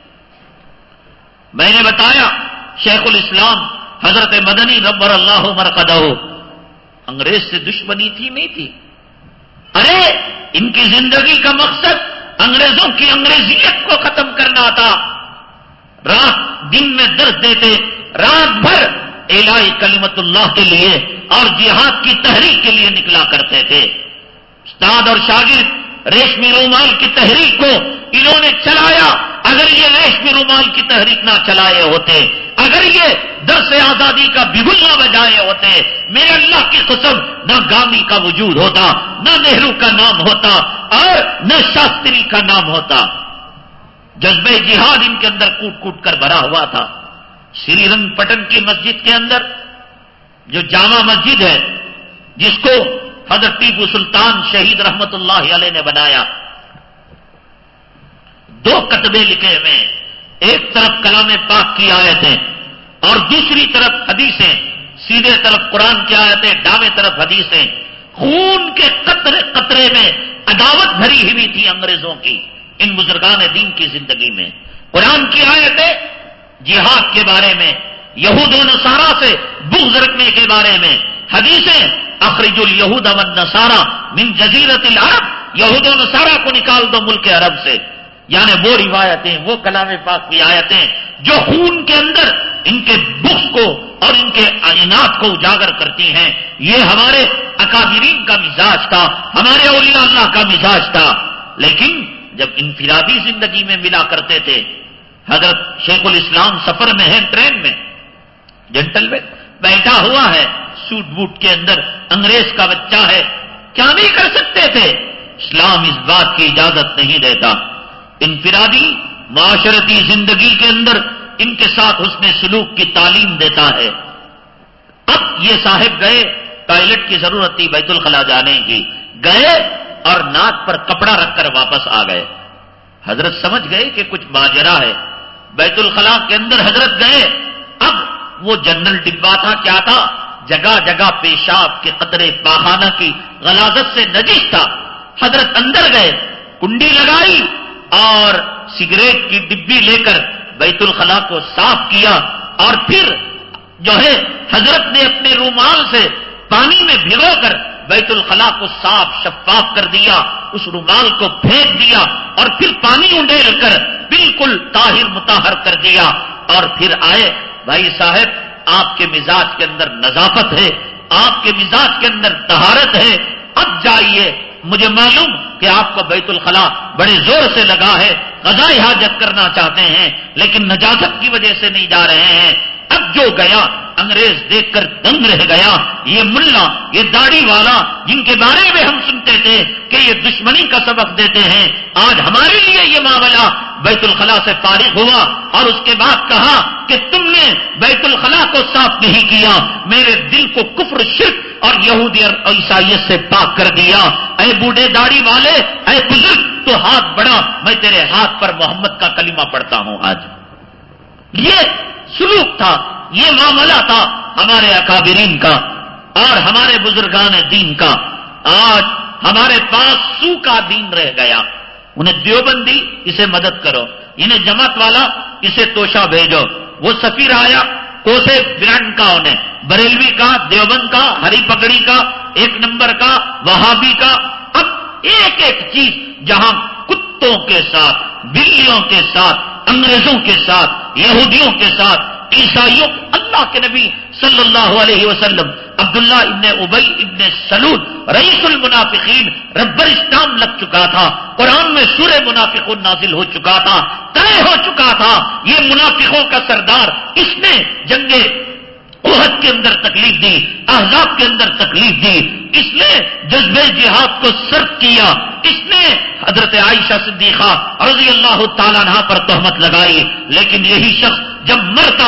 میں نے بتایا شیخ الاسلام حضرت مدنی نور اللہ مرقدہ انگریز سے دشمنی تھی نہیں تھی؟ ارے ان کی زندگی کا مقصد انگریزوں کی انگریزیت کو ختم کرنا تھا۔ رات دن میں درس دیتے، رات بھر اعلاء کلمت اللہ کے لیے اور جہاد کی تحریک کے لیے نکلا کرتے تھے۔ استاد اور شاگرد ریشمی رومال کی تحریک کو انہوں نے چلایا۔ اگر یہ ریشمی رومال کی تحریک نہ چلائے ہوتے، اگر یہ درس آزادی کا بگل نہ بجائے ہوتے، میرے اللہ کی قسم نہ گاندھی کا وجود ہوتا، نہ نہرو کا نام ہوتا اور نہ شاستری کا نام ہوتا۔ جذبہ جہاد ان کے اندر کوٹ کوٹ کر بھرا ہوا تھا۔ سری رنگ پٹن کی مسجد کے اندر جو جامع مسجد ہے، جس کو حضرت ٹیپو سلطان شہید رحمت اللہ علیہ نے بنایا، 2 کتبے لکھے ہوئے ہیں، ایک طرف کلام پاک کی آیتیں اور دوسری طرف حدیثیں، سیدھے طرف قرآن کی آیتیں، دائیں طرف حدیثیں۔ خون کے قطرے قطرے میں عداوت بھری ہوئی تھی انگریزوں کی ان بزرگان دین کی زندگی میں۔ قرآن کی آیتیں جہاد کے بارے میں، یہود و نصارہ سے بغض رکھنے کے بارے میں، حدیثیں اخرج الیہود والنصارى من جزیرۃ العرب، یہود و نصارہ کو نکال دو ملک عرب سے، یعنی وہ روایتیں، وہ کلام پاک کی آیتیں جو خون کے اندر ان کے بغض کو اور ان کے عناد کو اجاگر کرتی ہیں۔ یہ ہمارے اکابرین کا مزاج تھا، ہمارے اولیاء اللہ کا مزاج تھا۔ لیکن جب انفرادی زندگی میں ملا کرتے تھے، حضرت شیخ الاسلام سفر میں ہے، ٹرین میں، جنٹل میں بیٹھا ہوا ہے، سوٹ بوٹ کے اندر، انگریز کا بچہ ہے، کیا نہیں کر سکتے تھے؟ اسلام اس بات کی اجازت نہیں دیتا۔ انفرادی معاشرتی زندگی کے اندر ان کے ساتھ حسن سلوک کی تعلیم دیتا ہے۔ اب یہ صاحب گئے، ٹوائلٹ کی ضرورت تھی بیت الخلا جانے کی، گئے اور ناک پر کپڑا رکھ کر واپس آ گئے۔ حضرت سمجھ گئے کہ کچھ ماجرا ہے۔ بیت الخلا کے اندر حضرت گئے، اب وہ جنرل ڈبہ تھا، کیا تھا، جگہ جگہ پیشاب کے قطرے، پاخانہ کی غلاظت سے نجس تھا۔ حضرت اندر گئے، کنڈی لگائی اور سگریٹ کی ڈبی لے کر بیت الخلا کو صاف کیا، اور پھر جو ہے حضرت نے اپنے رومال سے پانی میں بھگو کر بیت الخلا کو صاف شفاف کر دیا، اس رومال کو پھینک دیا اور پھر پانی انڈیل کر بالکل طاہر مطہر کر دیا، اور پھر آئے، بھائی صاحب آپ کے مزاج کے اندر نظافت ہے، آپ کے مزاج کے اندر طہارت ہے، اب جائیے، مجھے معلوم کہ آپ کو بیت الخلا بڑے زور سے لگا ہے، قضاء حاجت کرنا چاہتے ہیں، لیکن نجاست کی وجہ سے نہیں جا رہے ہیں۔ اب جو گیا انگریز دیکھ کر دنگ رہ گیا، یہ ملا، یہ داڑھی والا جن کے بارے میں ہم سنتے تھے کہ یہ دشمنی کا سبق دیتے ہیں، آج ہمارے لیے یہ معاملہ بیت الخلا سے فارغ ہوا، اور اس کے بعد کہا کہ تم نے بیت الخلا کو صاف نہیں کیا، میرے دل کو کفر، شرک اور یہودی اور عیسائیت سے پاک کر دیا۔ اے بوڑھے داڑھی والے، اے بزرگ، تو ہاتھ بڑھا، میں تیرے ہاتھ پر محمد کا کلمہ پڑھتا ہوں۔ آج یہ سلوک تھا، یہ معاملہ تھا ہمارے اکابرین کا اور ہمارے بزرگان دین کا۔ آج ہمارے پاس سو کا دین رہ گیا، انہیں دیوبندی اسے مدد کرو، انہیں جماعت والا اسے توشہ بھیجو، وہ سفیر آیا کوسے برانڈ کا، انہیں بریلوی کا، دیوبند کا، ہری پگڑی کا، 1 نمبر کا، وہابی کا۔ اب ایک ایک چیز جہاں کتوں کے ساتھ، بلیوں کے ساتھ، انگریزوں کے ساتھ، یہودیوں کے ساتھ، عیسائیوں، اللہ کے نبی صلی اللہ علیہ وسلم، عبداللہ ابن ابی ابن سلول رئیس المنافقین، ربرستان لگ چکا تھا، قرآن میں سورہ منافقون نازل ہو چکا تھا، طے ہو چکا تھا، یہ منافقوں کا سردار، اس نے جنگ احد کے اندر تکلیف دی، احزاب کے اندر تکلیف دی، اس نے جذبہ جہاد کو سرد کیا، اس نے حضرت عائشہ صدیقہ رضی اللہ تعالیٰ عنہا پر تہمت لگائی، لیکن یہی شخص جب مرتا ہے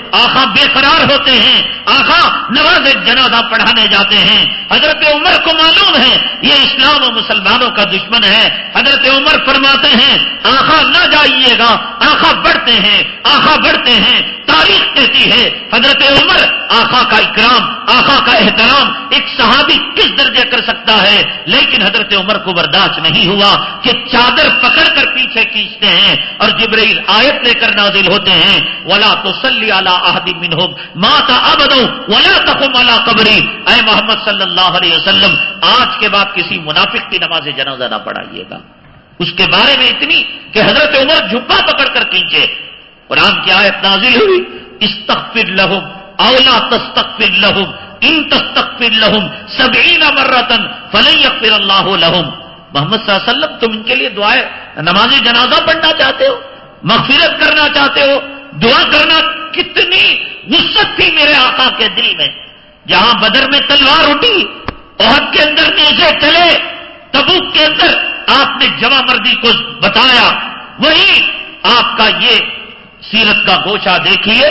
آقا بے قرار ہوتے ہیں، آقا نماز جنازہ پڑھانے جاتے ہیں. حضرت عمر کو معلوم ہے یہ اسلام و مسلمانوں کا دشمن ہے. حضرت عمر فرماتے ہیں آقا نہ جائیے گا، آقا بڑھتے ہیں، آقا بڑھتے ہیں. تاریخ کہتی ہے حضرت عمر آقا کا اکرام، آقا کا احترام ایک صحابی کس درجے کر سکتا ہے، لیکن حضرت عمر کو برداشت نہیں ہوا کہ چادر پکڑ کر پیچھے کھینچتے ہیں اور جبرائیل آیت لے کر نازل ہوتے ہیں وَلَا تُصَلِّ عَلَىٰ أَحَدٍ مِّنْهُمْ مَاتَ أَبَدًا وَلَا تَقُمْ عَلَىٰ قَبْرِهِ. اے محمد صلی اللہ علیہ وسلم آج کے بعد کسی منافق کی نماز جنازہ نہ پڑھائیے گا. اس کے بارے میں اتنی کہ حضرت عمر جھپا پکڑ کر کھینچے. قرآن کی آیت نازل ہوئی استغفر لهم او لا تستغفر لهم ان تستغفر لهم 70 مرة فلن يغفر الله لهم. محمد صلی اللہ علیہ وسلم تم ان کے لیے دعائیں نماز جنازہ پڑھنا چاہتے ہو، مغفرت کرنا چاہتے ہو، دعا کرنا. کتنی وسعت تھی میرے آقا کے دل میں. جہاں بدر میں تلوار اٹھی، احد کے اندر نیزے چلے، تبوک کے اندر آپ نے جوان مردی کو بتایا. وہی آپ کا یہ سیرت کا گوشہ دیکھیے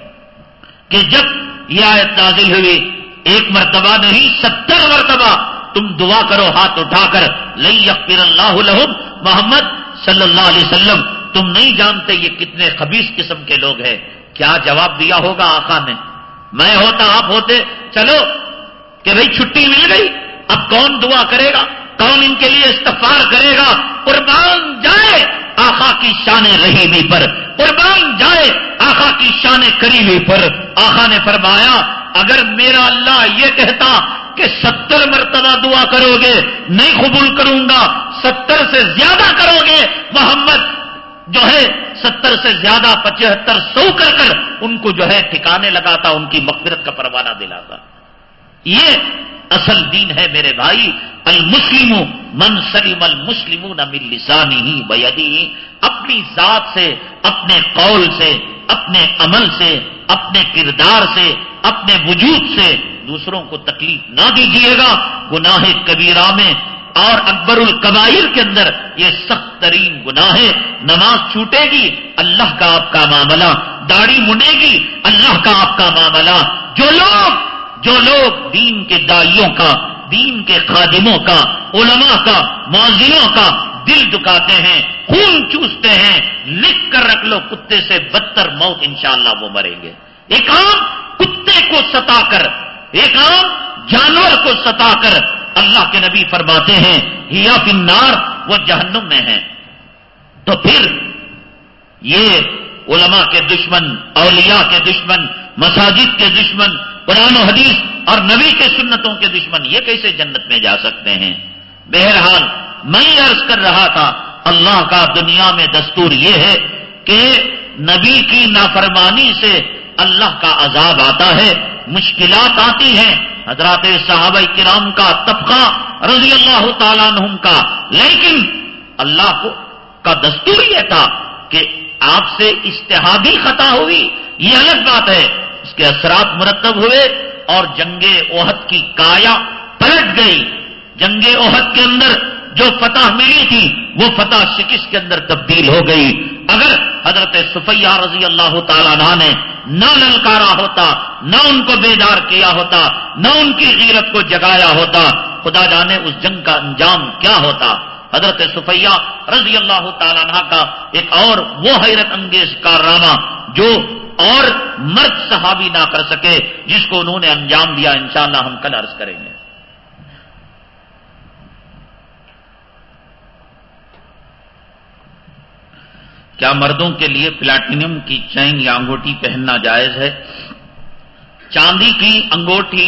کہ جب یہ آیت نازل ہوئی ایک مرتبہ نہیں 70 مرتبہ تم دعا کرو ہاتھ اٹھا کر لن یغفر اللہ لہم. محمد صلی اللہ علیہ وسلم تم نہیں جانتے یہ کتنے خبیث قسم کے لوگ ہیں. کیا جواب دیا ہوگا آقا نے؟ میں ہوتا آپ ہوتے چلو کہ بھئی چھٹی مل گئی، اب کون دعا کرے گا، کون ان کے لیے استغفار کرے گا؟ قربان جائے آقا کی شان رحیمی پر، قربان جائے آقا کی شان کریمی پر. آقا نے فرمایا اگر میرا اللہ یہ کہتا کہ 70 مرتبہ دعا کرو گے نہیں قبول کروں گا، 70 سے زیادہ کرو گے محمد جو ہے 70 سے زیادہ 75 100 کر ان کو جو ہے ٹھکانے لگاتا، ان کی مغفرت کا پروانہ دلاتا. یہ اصل دین ہے میرے بھائی. المسلم من سلم المسلمون من لسانہ ویدہ. اپنی ذات سے، اپنے قول سے، اپنے عمل سے، اپنے کردار سے، اپنے وجود سے دوسروں کو تکلیف نہ دیجیے گا. گناہ کبیرہ میں اور اکبر الکبائر کے اندر یہ سخت ترین گناہ ہے. نماز چھوٹے گی اللہ کا آپ کا معاملہ، داڑھی مڈے گی اللہ کا آپ کا معاملہ. جو لوگ دین کے داعیوں کا، دین کے خادموں کا، علماء کا، مؤذنوں کا دل دکاتے ہیں، خون چوستے ہیں، لکھ کر رکھ لو کتے سے بدتر موت انشاءاللہ وہ مریں گے. ایک عام کتے کو ستا کر، ایک عام جانور کو ستا کر اللہ کے نبی فرماتے ہیں ہیا فی النار، وہ جہنم میں ہیں. تو پھر یہ علماء کے دشمن، اولیاء کے دشمن، مساجد کے دشمن، قرآن و حدیث اور نبی کے سنتوں کے دشمن یہ کیسے جنت میں جا سکتے ہیں؟ بہرحال میں یہ عرض کر رہا تھا اللہ کا دنیا میں دستور یہ ہے کہ نبی کی نافرمانی سے اللہ کا عذاب آتا ہے، مشکلات آتی ہیں. حضرات صحابہ کرام کا طبقہ رضی اللہ تعالیٰ عنہم کا، لیکن اللہ کا دستور یہ تھا کہ آپ سے اجتہادی خطا ہوئی یہ الگ بات ہے، اس کے اثرات مرتب ہوئے اور جنگ احد کی کایا پلٹ گئی. جنگ احد کے اندر جو فتح ملی تھی وہ فتح شکست کے اندر تبدیل ہو گئی. اگر حضرت صفیہ رضی اللہ تعالیٰ عنہ نے نہ للکارا ہوتا، نہ ان کو بیدار کیا ہوتا، نہ ان کی غیرت کو جگایا ہوتا، خدا جانے اس جنگ کا انجام کیا ہوتا. حضرت صفیہ رضی اللہ تعالیٰ عنہ کا ایک اور وہ حیرت انگیز کارنامہ جو اور مرد صحابی نہ کر سکے، جس کو انہوں نے انجام دیا، انشاءاللہ ہم کل عرض کریں گے. کیا مردوں کے لیے پلاٹینم کی چین یا انگوٹھی پہننا جائز ہے؟ چاندی کی انگوٹھی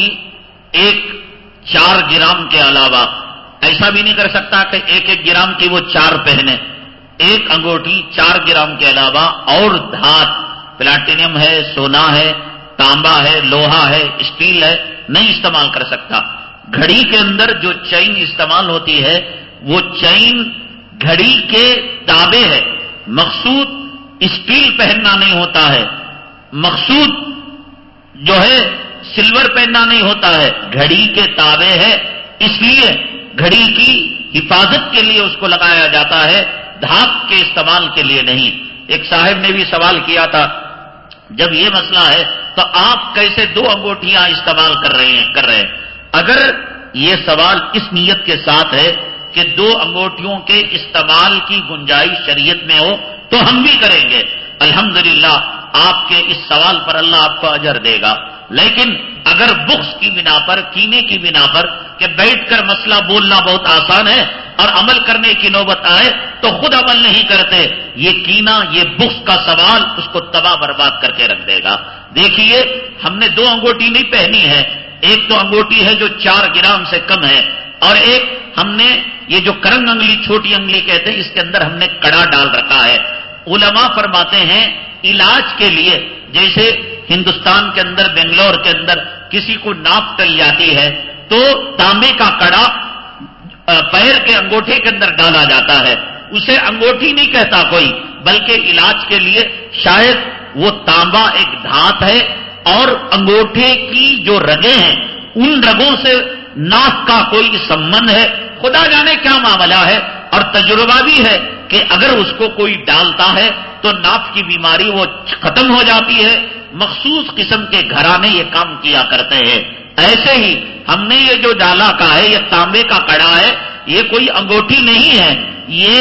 4 گرام کے علاوہ ایسا بھی نہیں کر سکتا کہ 1 گرام کی وہ 4 پہنے. ایک انگوٹھی 4 گرام کے علاوہ اور دھات، پلاٹینم ہے، سونا ہے، تانبا ہے، لوہا ہے، اسٹیل ہے، نہیں استعمال کر سکتا. گھڑی کے اندر جو چین استعمال ہوتی ہے وہ چین گھڑی کے تابع ہے. مقصود اسٹیل پہننا نہیں ہوتا ہے، مقصود جو ہے سلور پہننا نہیں ہوتا ہے، گھڑی کے تابع ہے. اس لیے گھڑی کی حفاظت کے لیے اس کو لگایا جاتا ہے، دھات کے استعمال کے لیے نہیں. ایک صاحب نے بھی سوال کیا تھا جب یہ مسئلہ ہے تو آپ کیسے 2 انگوٹھیاں استعمال کر رہے ہیں؟ اگر یہ سوال اس نیت کے ساتھ ہے کہ 2 انگوٹھیوں کے استعمال کی گنجائش شریعت میں ہو تو ہم بھی کریں گے، الحمدللہ آپ کے اس سوال پر اللہ آپ کو اجر دے گا۔ لیکن اگر بغض کی بنا پر، کینے کی بنا پر کہ بیٹھ کر مسئلہ بولنا بہت آسان ہے اور عمل کرنے کی نوبت آئے تو خود عمل نہیں کرتے، یہ کینہ، یہ بغض کا سوال اس کو تباہ برباد کر کے رکھ دے گا۔ دیکھیے ہم نے 2 انگوٹھی نہیں پہنی ہے، ایک تو انگوٹھی ہے جو 4 گرام سے کم ہے، اور ایک ہم نے یہ جو کرنگ انگلی، چھوٹی انگلی کہتے ہیں، اس کے اندر ہم نے کڑا ڈال رکھا ہے۔ علماء فرماتے ہیں علاج کے لیے، جیسے ہندوستان کے اندر، بنگلور کے اندر کسی کو ناپ ٹل جاتی ہے تو تانبے کا کڑا پیر کے انگوٹھے کے اندر ڈالا جاتا ہے، اسے انگوٹھی نہیں کہتا کوئی، بلکہ علاج کے لیے شاید وہ تانبا ایک دھات ہے، اور انگوٹھے کی جو رگیں ہیں ان رگوں سے ناک کا کوئی سمبند ہے، خدا جانے کیا معاملہ ہے۔ اور تجربہ بھی ہے کہ اگر اس کو کوئی ڈالتا ہے تو ناف کی بیماری وہ ختم ہو جاتی ہے۔ مخصوص قسم کے گھرانے یہ کام کیا کرتے ہیں۔ ایسے ہی ہم نے یہ جو ڈالا کا ہے، یہ تانبے کا کڑا ہے، یہ کوئی انگوٹھی نہیں ہے، یہ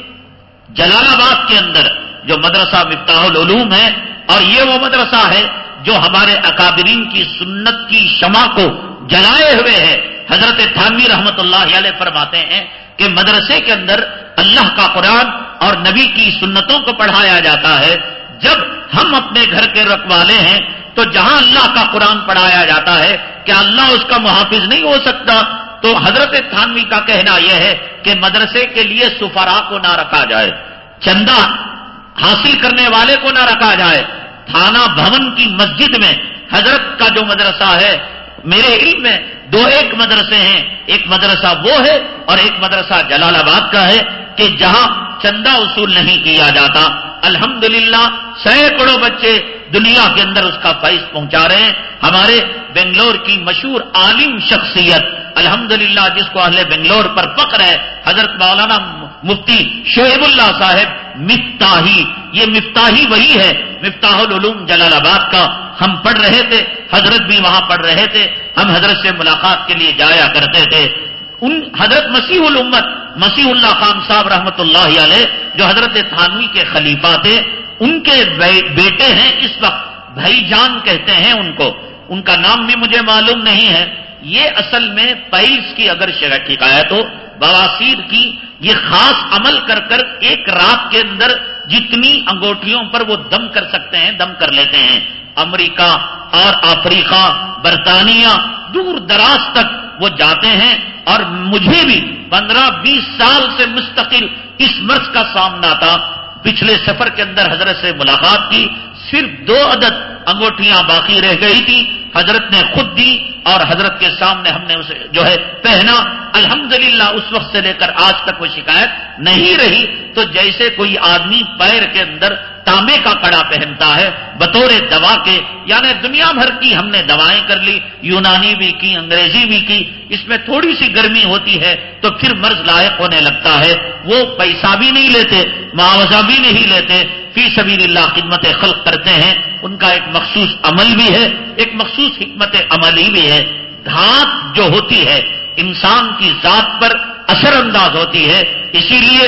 جلال آباد کے اندر جو مدرسہ مفتاح العلوم ہے، اور یہ وہ مدرسہ ہے جو ہمارے اکابرین کی سنت کی شمع کو جلائے ہوئے ہے۔ حضرت تھانوی رحمت اللہ علیہ فرماتے ہیں کہ مدرسے کے اندر اللہ کا قرآن اور نبی کی سنتوں کو پڑھایا جاتا ہے۔ جب ہم اپنے گھر کے رکھوالے ہیں تو جہاں اللہ کا قرآن پڑھایا جاتا ہے کیا اللہ اس کا محافظ نہیں ہو سکتا؟ تو حضرت تھانوی کا کہنا یہ ہے کہ مدرسے کے لیے سفراء کو نہ رکھا جائے، چندہ حاصل کرنے والے کو نہ رکھا جائے۔ تھانہ بھون کی مسجد میں حضرت کا جو مدرسہ ہے، میرے علم میں 2 مدرسے ہیں، ایک مدرسہ وہ ہے اور ایک مدرسہ جلال آباد کا ہے کہ جہاں چندہ وصول نہیں کیا جاتا۔ الحمدللہ سینکڑوں بچے دنیا کے اندر اس کا فیض پہنچا رہے ہیں۔ ہمارے بنگلور کی مشہور عالم شخصیت الحمدللہ جس کو اہل بنگلور پر فخر ہے، حضرت مولانا مفتی شعیب اللہ صاحب مفتاحی، یہ مفتاحی وہی ہے، مفتاح العلوم جلال آباد کا۔ ہم پڑھ رہے تھے، حضرت بھی وہاں پڑھ رہے تھے، ہم حضرت سے ملاقات کے لیے جایا کرتے تھے۔ ان حضرت مسیح الامت مسیح اللہ خان صاحب رحمت اللہ علیہ جو حضرت تھانوی کے خلیفہ تھے، ان کے بیٹے ہیں، اس وقت بھائی جان کہتے ہیں ان کو، ان کا نام بھی مجھے معلوم نہیں ہے۔ یہ اصل میں پیلس کی اگر شکایت ہو، بواسیر کی، یہ خاص عمل کر کر ایک رات کے اندر جتنی انگوٹھیوں پر وہ دم کر سکتے ہیں دم کر لیتے ہیں۔ امریکہ اور افریقہ، برطانیہ، دور دراز تک وہ جاتے ہیں، اور مجھے بھی 15-20 سال سے مستقل اس مرض کا سامنا تھا۔ پچھلے سفر کے اندر حضرت سے ملاقات کی، صرف 2 عدد انگوٹھیاں باقی رہ گئی تھی، حضرت نے خود دی اور حضرت کے سامنے ہم نے اسے جو ہے پہنا۔ الحمدللہ اس وقت سے لے کر آج تک وہ شکایت نہیں رہی۔ تو جیسے کوئی آدمی پیر کے اندر تانبے کا کڑا پہنتا ہے بطور دوا کے، یعنی دنیا بھر کی ہم نے دوائیں کر لی، یونانی بھی کی، انگریزی بھی کی، اس میں تھوڑی سی گرمی ہوتی ہے تو پھر مرض لاحق ہونے لگتا ہے۔ وہ پیسہ بھی نہیں لیتے، معاوضہ بھی نہیں لیتے، فی سبیل اللہ خدمت خلق کرتے ہیں۔ ان کا ایک مخصوص عمل بھی ہے، ایک مخصوص حکمت عملی بھی ہے۔ دھات جو ہوتی ہے انسان کی ذات پر اثر انداز ہوتی ہے، اسی لیے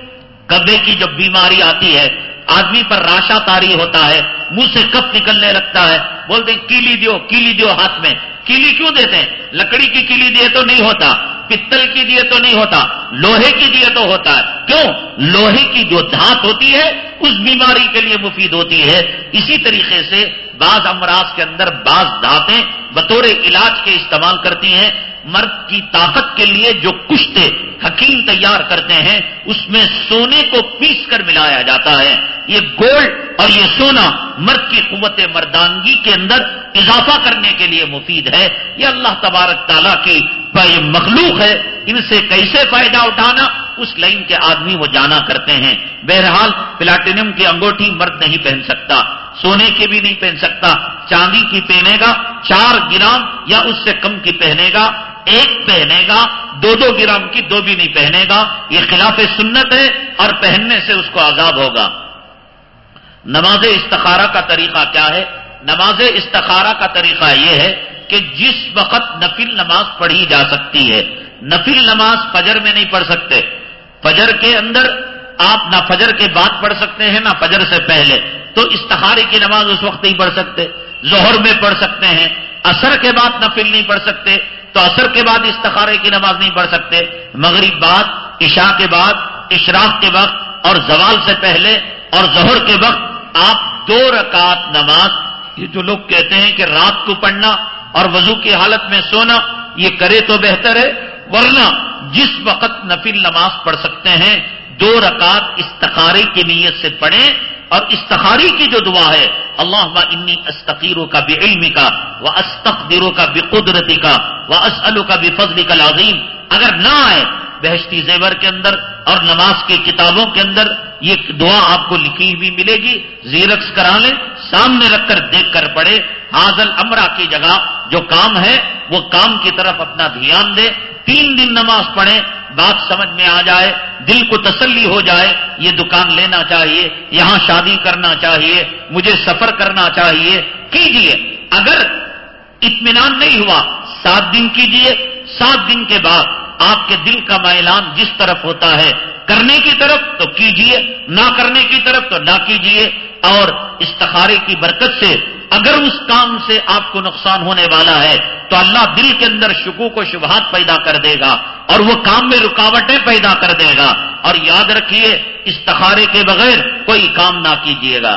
کبے کی جب بیماری آتی ہے، آدمی پر راشا طاری ہوتا ہے، منہ سے کف نکلنے لگتا ہے، بولتے ہیں کیلی دیو ہاتھ میں۔ کیلی کیوں دیتے ہیں؟ لکڑی کی کیلی دیے تو نہیں ہوتا، پتل کی دیے تو نہیں ہوتا، لوہے کی دیے تو ہوتا ہے۔ کیوں؟ لوہے کی جو دھات ہوتی ہے اس بیماری کے لیے مفید ہوتی ہے۔ اسی طریقے سے بعض امراض کے اندر بعض دھاتیں بطور علاج کے استعمال کرتی ہیں۔ مرد کی طاقت کے لیے جو کشتے حکیم تیار کرتے ہیں اس میں سونے کو پیس کر ملایا جاتا ہے۔ یہ گولڈ اور یہ سونا مرد کی قوت مردانگی کے اندر اضافہ کرنے کے لیے مفید ہے۔ یہ اللہ تبارک تعالیٰ کی مخلوق ہے، ان سے کیسے فائدہ اٹھانا اس لائن کے آدمی وہ جانا کرتے ہیں۔ بہرحال پلاٹینم کی انگوٹھی مرد نہیں پہن سکتا، سونے کی بھی نہیں پہن سکتا، چاندی کی پہنے گا 4 گرام یا اس سے کم کی پہنے گا، 1 پہنے گا، 2 گرام کی 2 بھی نہیں پہنے گا، یہ خلاف سنت ہے اور پہننے سے اس کو عذاب ہوگا۔ نماز استخارہ کا طریقہ کیا ہے؟ نماز استخارہ کا طریقہ یہ ہے کہ جس وقت نفل نماز پڑھی جا سکتی ہے، نفل نماز فجر میں نہیں پڑھ سکتے، فجر کے اندر آپ نہ فجر کے بعد پڑھ سکتے ہیں نہ فجر سے پہلے، تو استخارے کی نماز اس وقت نہیں پڑھ سکتے، ظہر میں پڑھ سکتے ہیں، عصر کے بعد نفل نہیں پڑھ سکتے تو عصر کے بعد استخارے کی نماز نہیں پڑھ سکتے، مغرب بعد، عشاء کے بعد، اشراق کے وقت اور زوال سے پہلے اور ظہر کے وقت آپ 2 رکعت نماز، یہ جو لوگ کہتے ہیں کہ رات کو پڑھنا اور وضو کی حالت میں سونا یہ کرے تو بہتر ہے، ورنہ جس وقت نفل نماز پڑھ سکتے ہیں 2 رکعت استخارے کی نیت سے پڑھیں، اور استخاری کی جو دعا ہے اللہم انی استخیرک بعلمک واستقدرک بقدرتک واسألک بفضلک العظیم، اگر نہ آئے بہشتی زیور کے اندر اور نماز کی کتابوں کے اندر یہ دعا آپ کو لکھی ہوئی ملے گی، زیرکس کرا لیں، سامنے رکھ کر دیکھ کر پڑھے، حاضل امرہ کی جگہ جو کام ہے وہ کام کی طرف اپنا دھیان دے، 3 دن نماز پڑھیں، بات سمجھ میں آ جائے، دل کو تسلی ہو جائے، یہ دکان لینا چاہیے، یہاں شادی کرنا چاہیے، مجھے سفر کرنا چاہیے، کیجئے۔ اگر اطمینان نہیں ہوا 7 دن کیجئے، 7 دن کے بعد آپ کے دل کا میلان جس طرف ہوتا ہے کرنے کی طرف تو کیجئے، نہ کرنے کی طرف تو نہ کیجئے، اور استخارے کی برکت سے اگر اس کام سے آپ کو نقصان ہونے والا ہے تو اللہ دل کے اندر شکوک و شبہات پیدا کر دے گا اور وہ کام میں رکاوٹیں پیدا کر دے گا، اور یاد رکھیے استخارے کے بغیر کوئی کام نہ کیجیے گا۔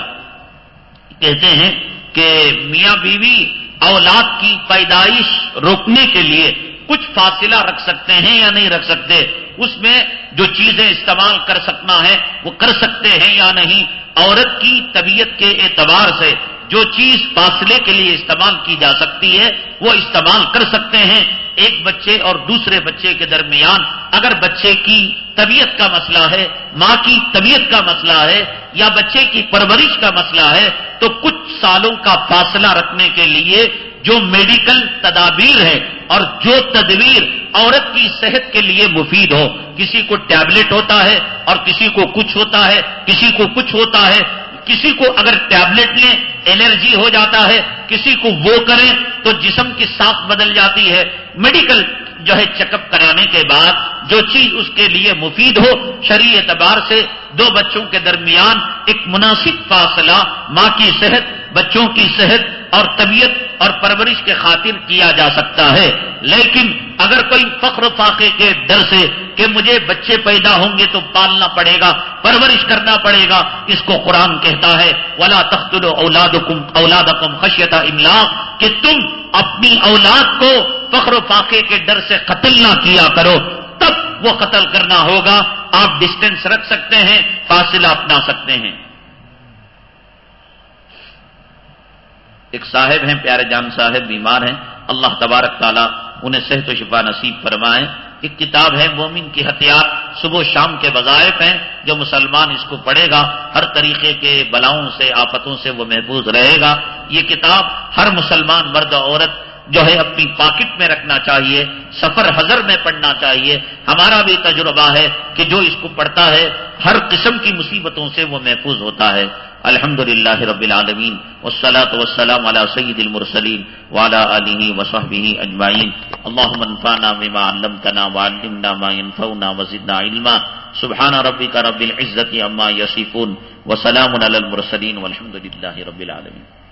کہتے ہیں کہ میاں بیوی اولاد کی پیدائش روکنے کے لیے کچھ فاصلہ رکھ سکتے ہیں یا نہیں رکھ سکتے، اس میں جو چیزیں استعمال کر سکنا ہے وہ کر سکتے ہیں یا نہیں، عورت کی طبیعت کے اعتبار سے جو چیز فاصلے کے لیے استعمال کی جا سکتی ہے وہ استعمال کر سکتے ہیں۔ ایک بچے اور دوسرے بچے کے درمیان اگر بچے کی طبیعت کا مسئلہ ہے، ماں کی طبیعت کا مسئلہ ہے یا بچے کی پرورش کا مسئلہ ہے تو کچھ سالوں کا فاصلہ رکھنے کے لیے جو میڈیکل تدابیر ہے اور جو تدبیر عورت کی صحت کے لیے مفید ہو، کسی کو ٹیبلٹ ہوتا ہے اور کسی کو کچھ ہوتا ہے، کسی کو کچھ ہوتا ہے، کسی کو اگر ٹیبلٹ لیں الرجی ہو جاتا ہے، کسی کو وہ کریں تو جسم کی ساخت بدل جاتی ہے، میڈیکل جو ہے چیک اپ کرانے کے بعد جو چیز اس کے لیے مفید ہو، شرعی اعتبار سے 2 بچوں کے درمیان ایک مناسب فاصلہ ماں کی صحت، بچوں کی صحت اور طبیعت اور پرورش کے خاطر کیا جا سکتا ہے۔ لیکن اگر کوئی فخر و فاقے کے ڈر سے کہ مجھے بچے پیدا ہوں گے تو پالنا پڑے گا، پرورش کرنا پڑے گا، اس کو قرآن کہتا ہے وَلَا تَقْتُلُوا أَوْلَادَكُمْ خَشْيَةَ إِمْلَاقٍ، کہ تم اپنی اولاد کو فخر و فاقے کے ڈر سے قتل نہ کیا کرو، تب وہ قتل کرنا ہوگا۔ آپ ڈسٹینس رکھ سکتے ہیں، فاصلہ اپنا سکتے ہیں۔ ایک صاحب ہیں، پیارے جان صاحب، بیمار ہیں، اللہ تبارک تعالیٰ انہیں صحت و شفا نصیب فرمائے۔ ایک کتاب ہے مومن کی ہتھیار، صبح و شام کے وظائف ہیں، جو مسلمان اس کو پڑھے گا ہر طریقے کے بلاؤں سے، آفتوں سے وہ محفوظ رہے گا۔ یہ کتاب ہر مسلمان مرد و عورت جو ہے اپنی پاکٹ میں رکھنا چاہیے، سفر حضر میں پڑھنا چاہیے۔ ہمارا بھی تجربہ ہے کہ جو اس کو پڑھتا ہے ہر قسم کی مصیبتوں سے وہ محفوظ ہوتا ہے۔ الحمدللہ رب العالمین والصلاة والسلام علی سید المرسلین وعلی آلہ وصحبہ اجمعین۔ اللہم انفعنا بما علمتنا وعلمنا ما ينفعنا وزدنا علما۔ سبحان ربک رب العزة عما یصفون وسلام علی المرسلین والحمدللہ رب العالمین۔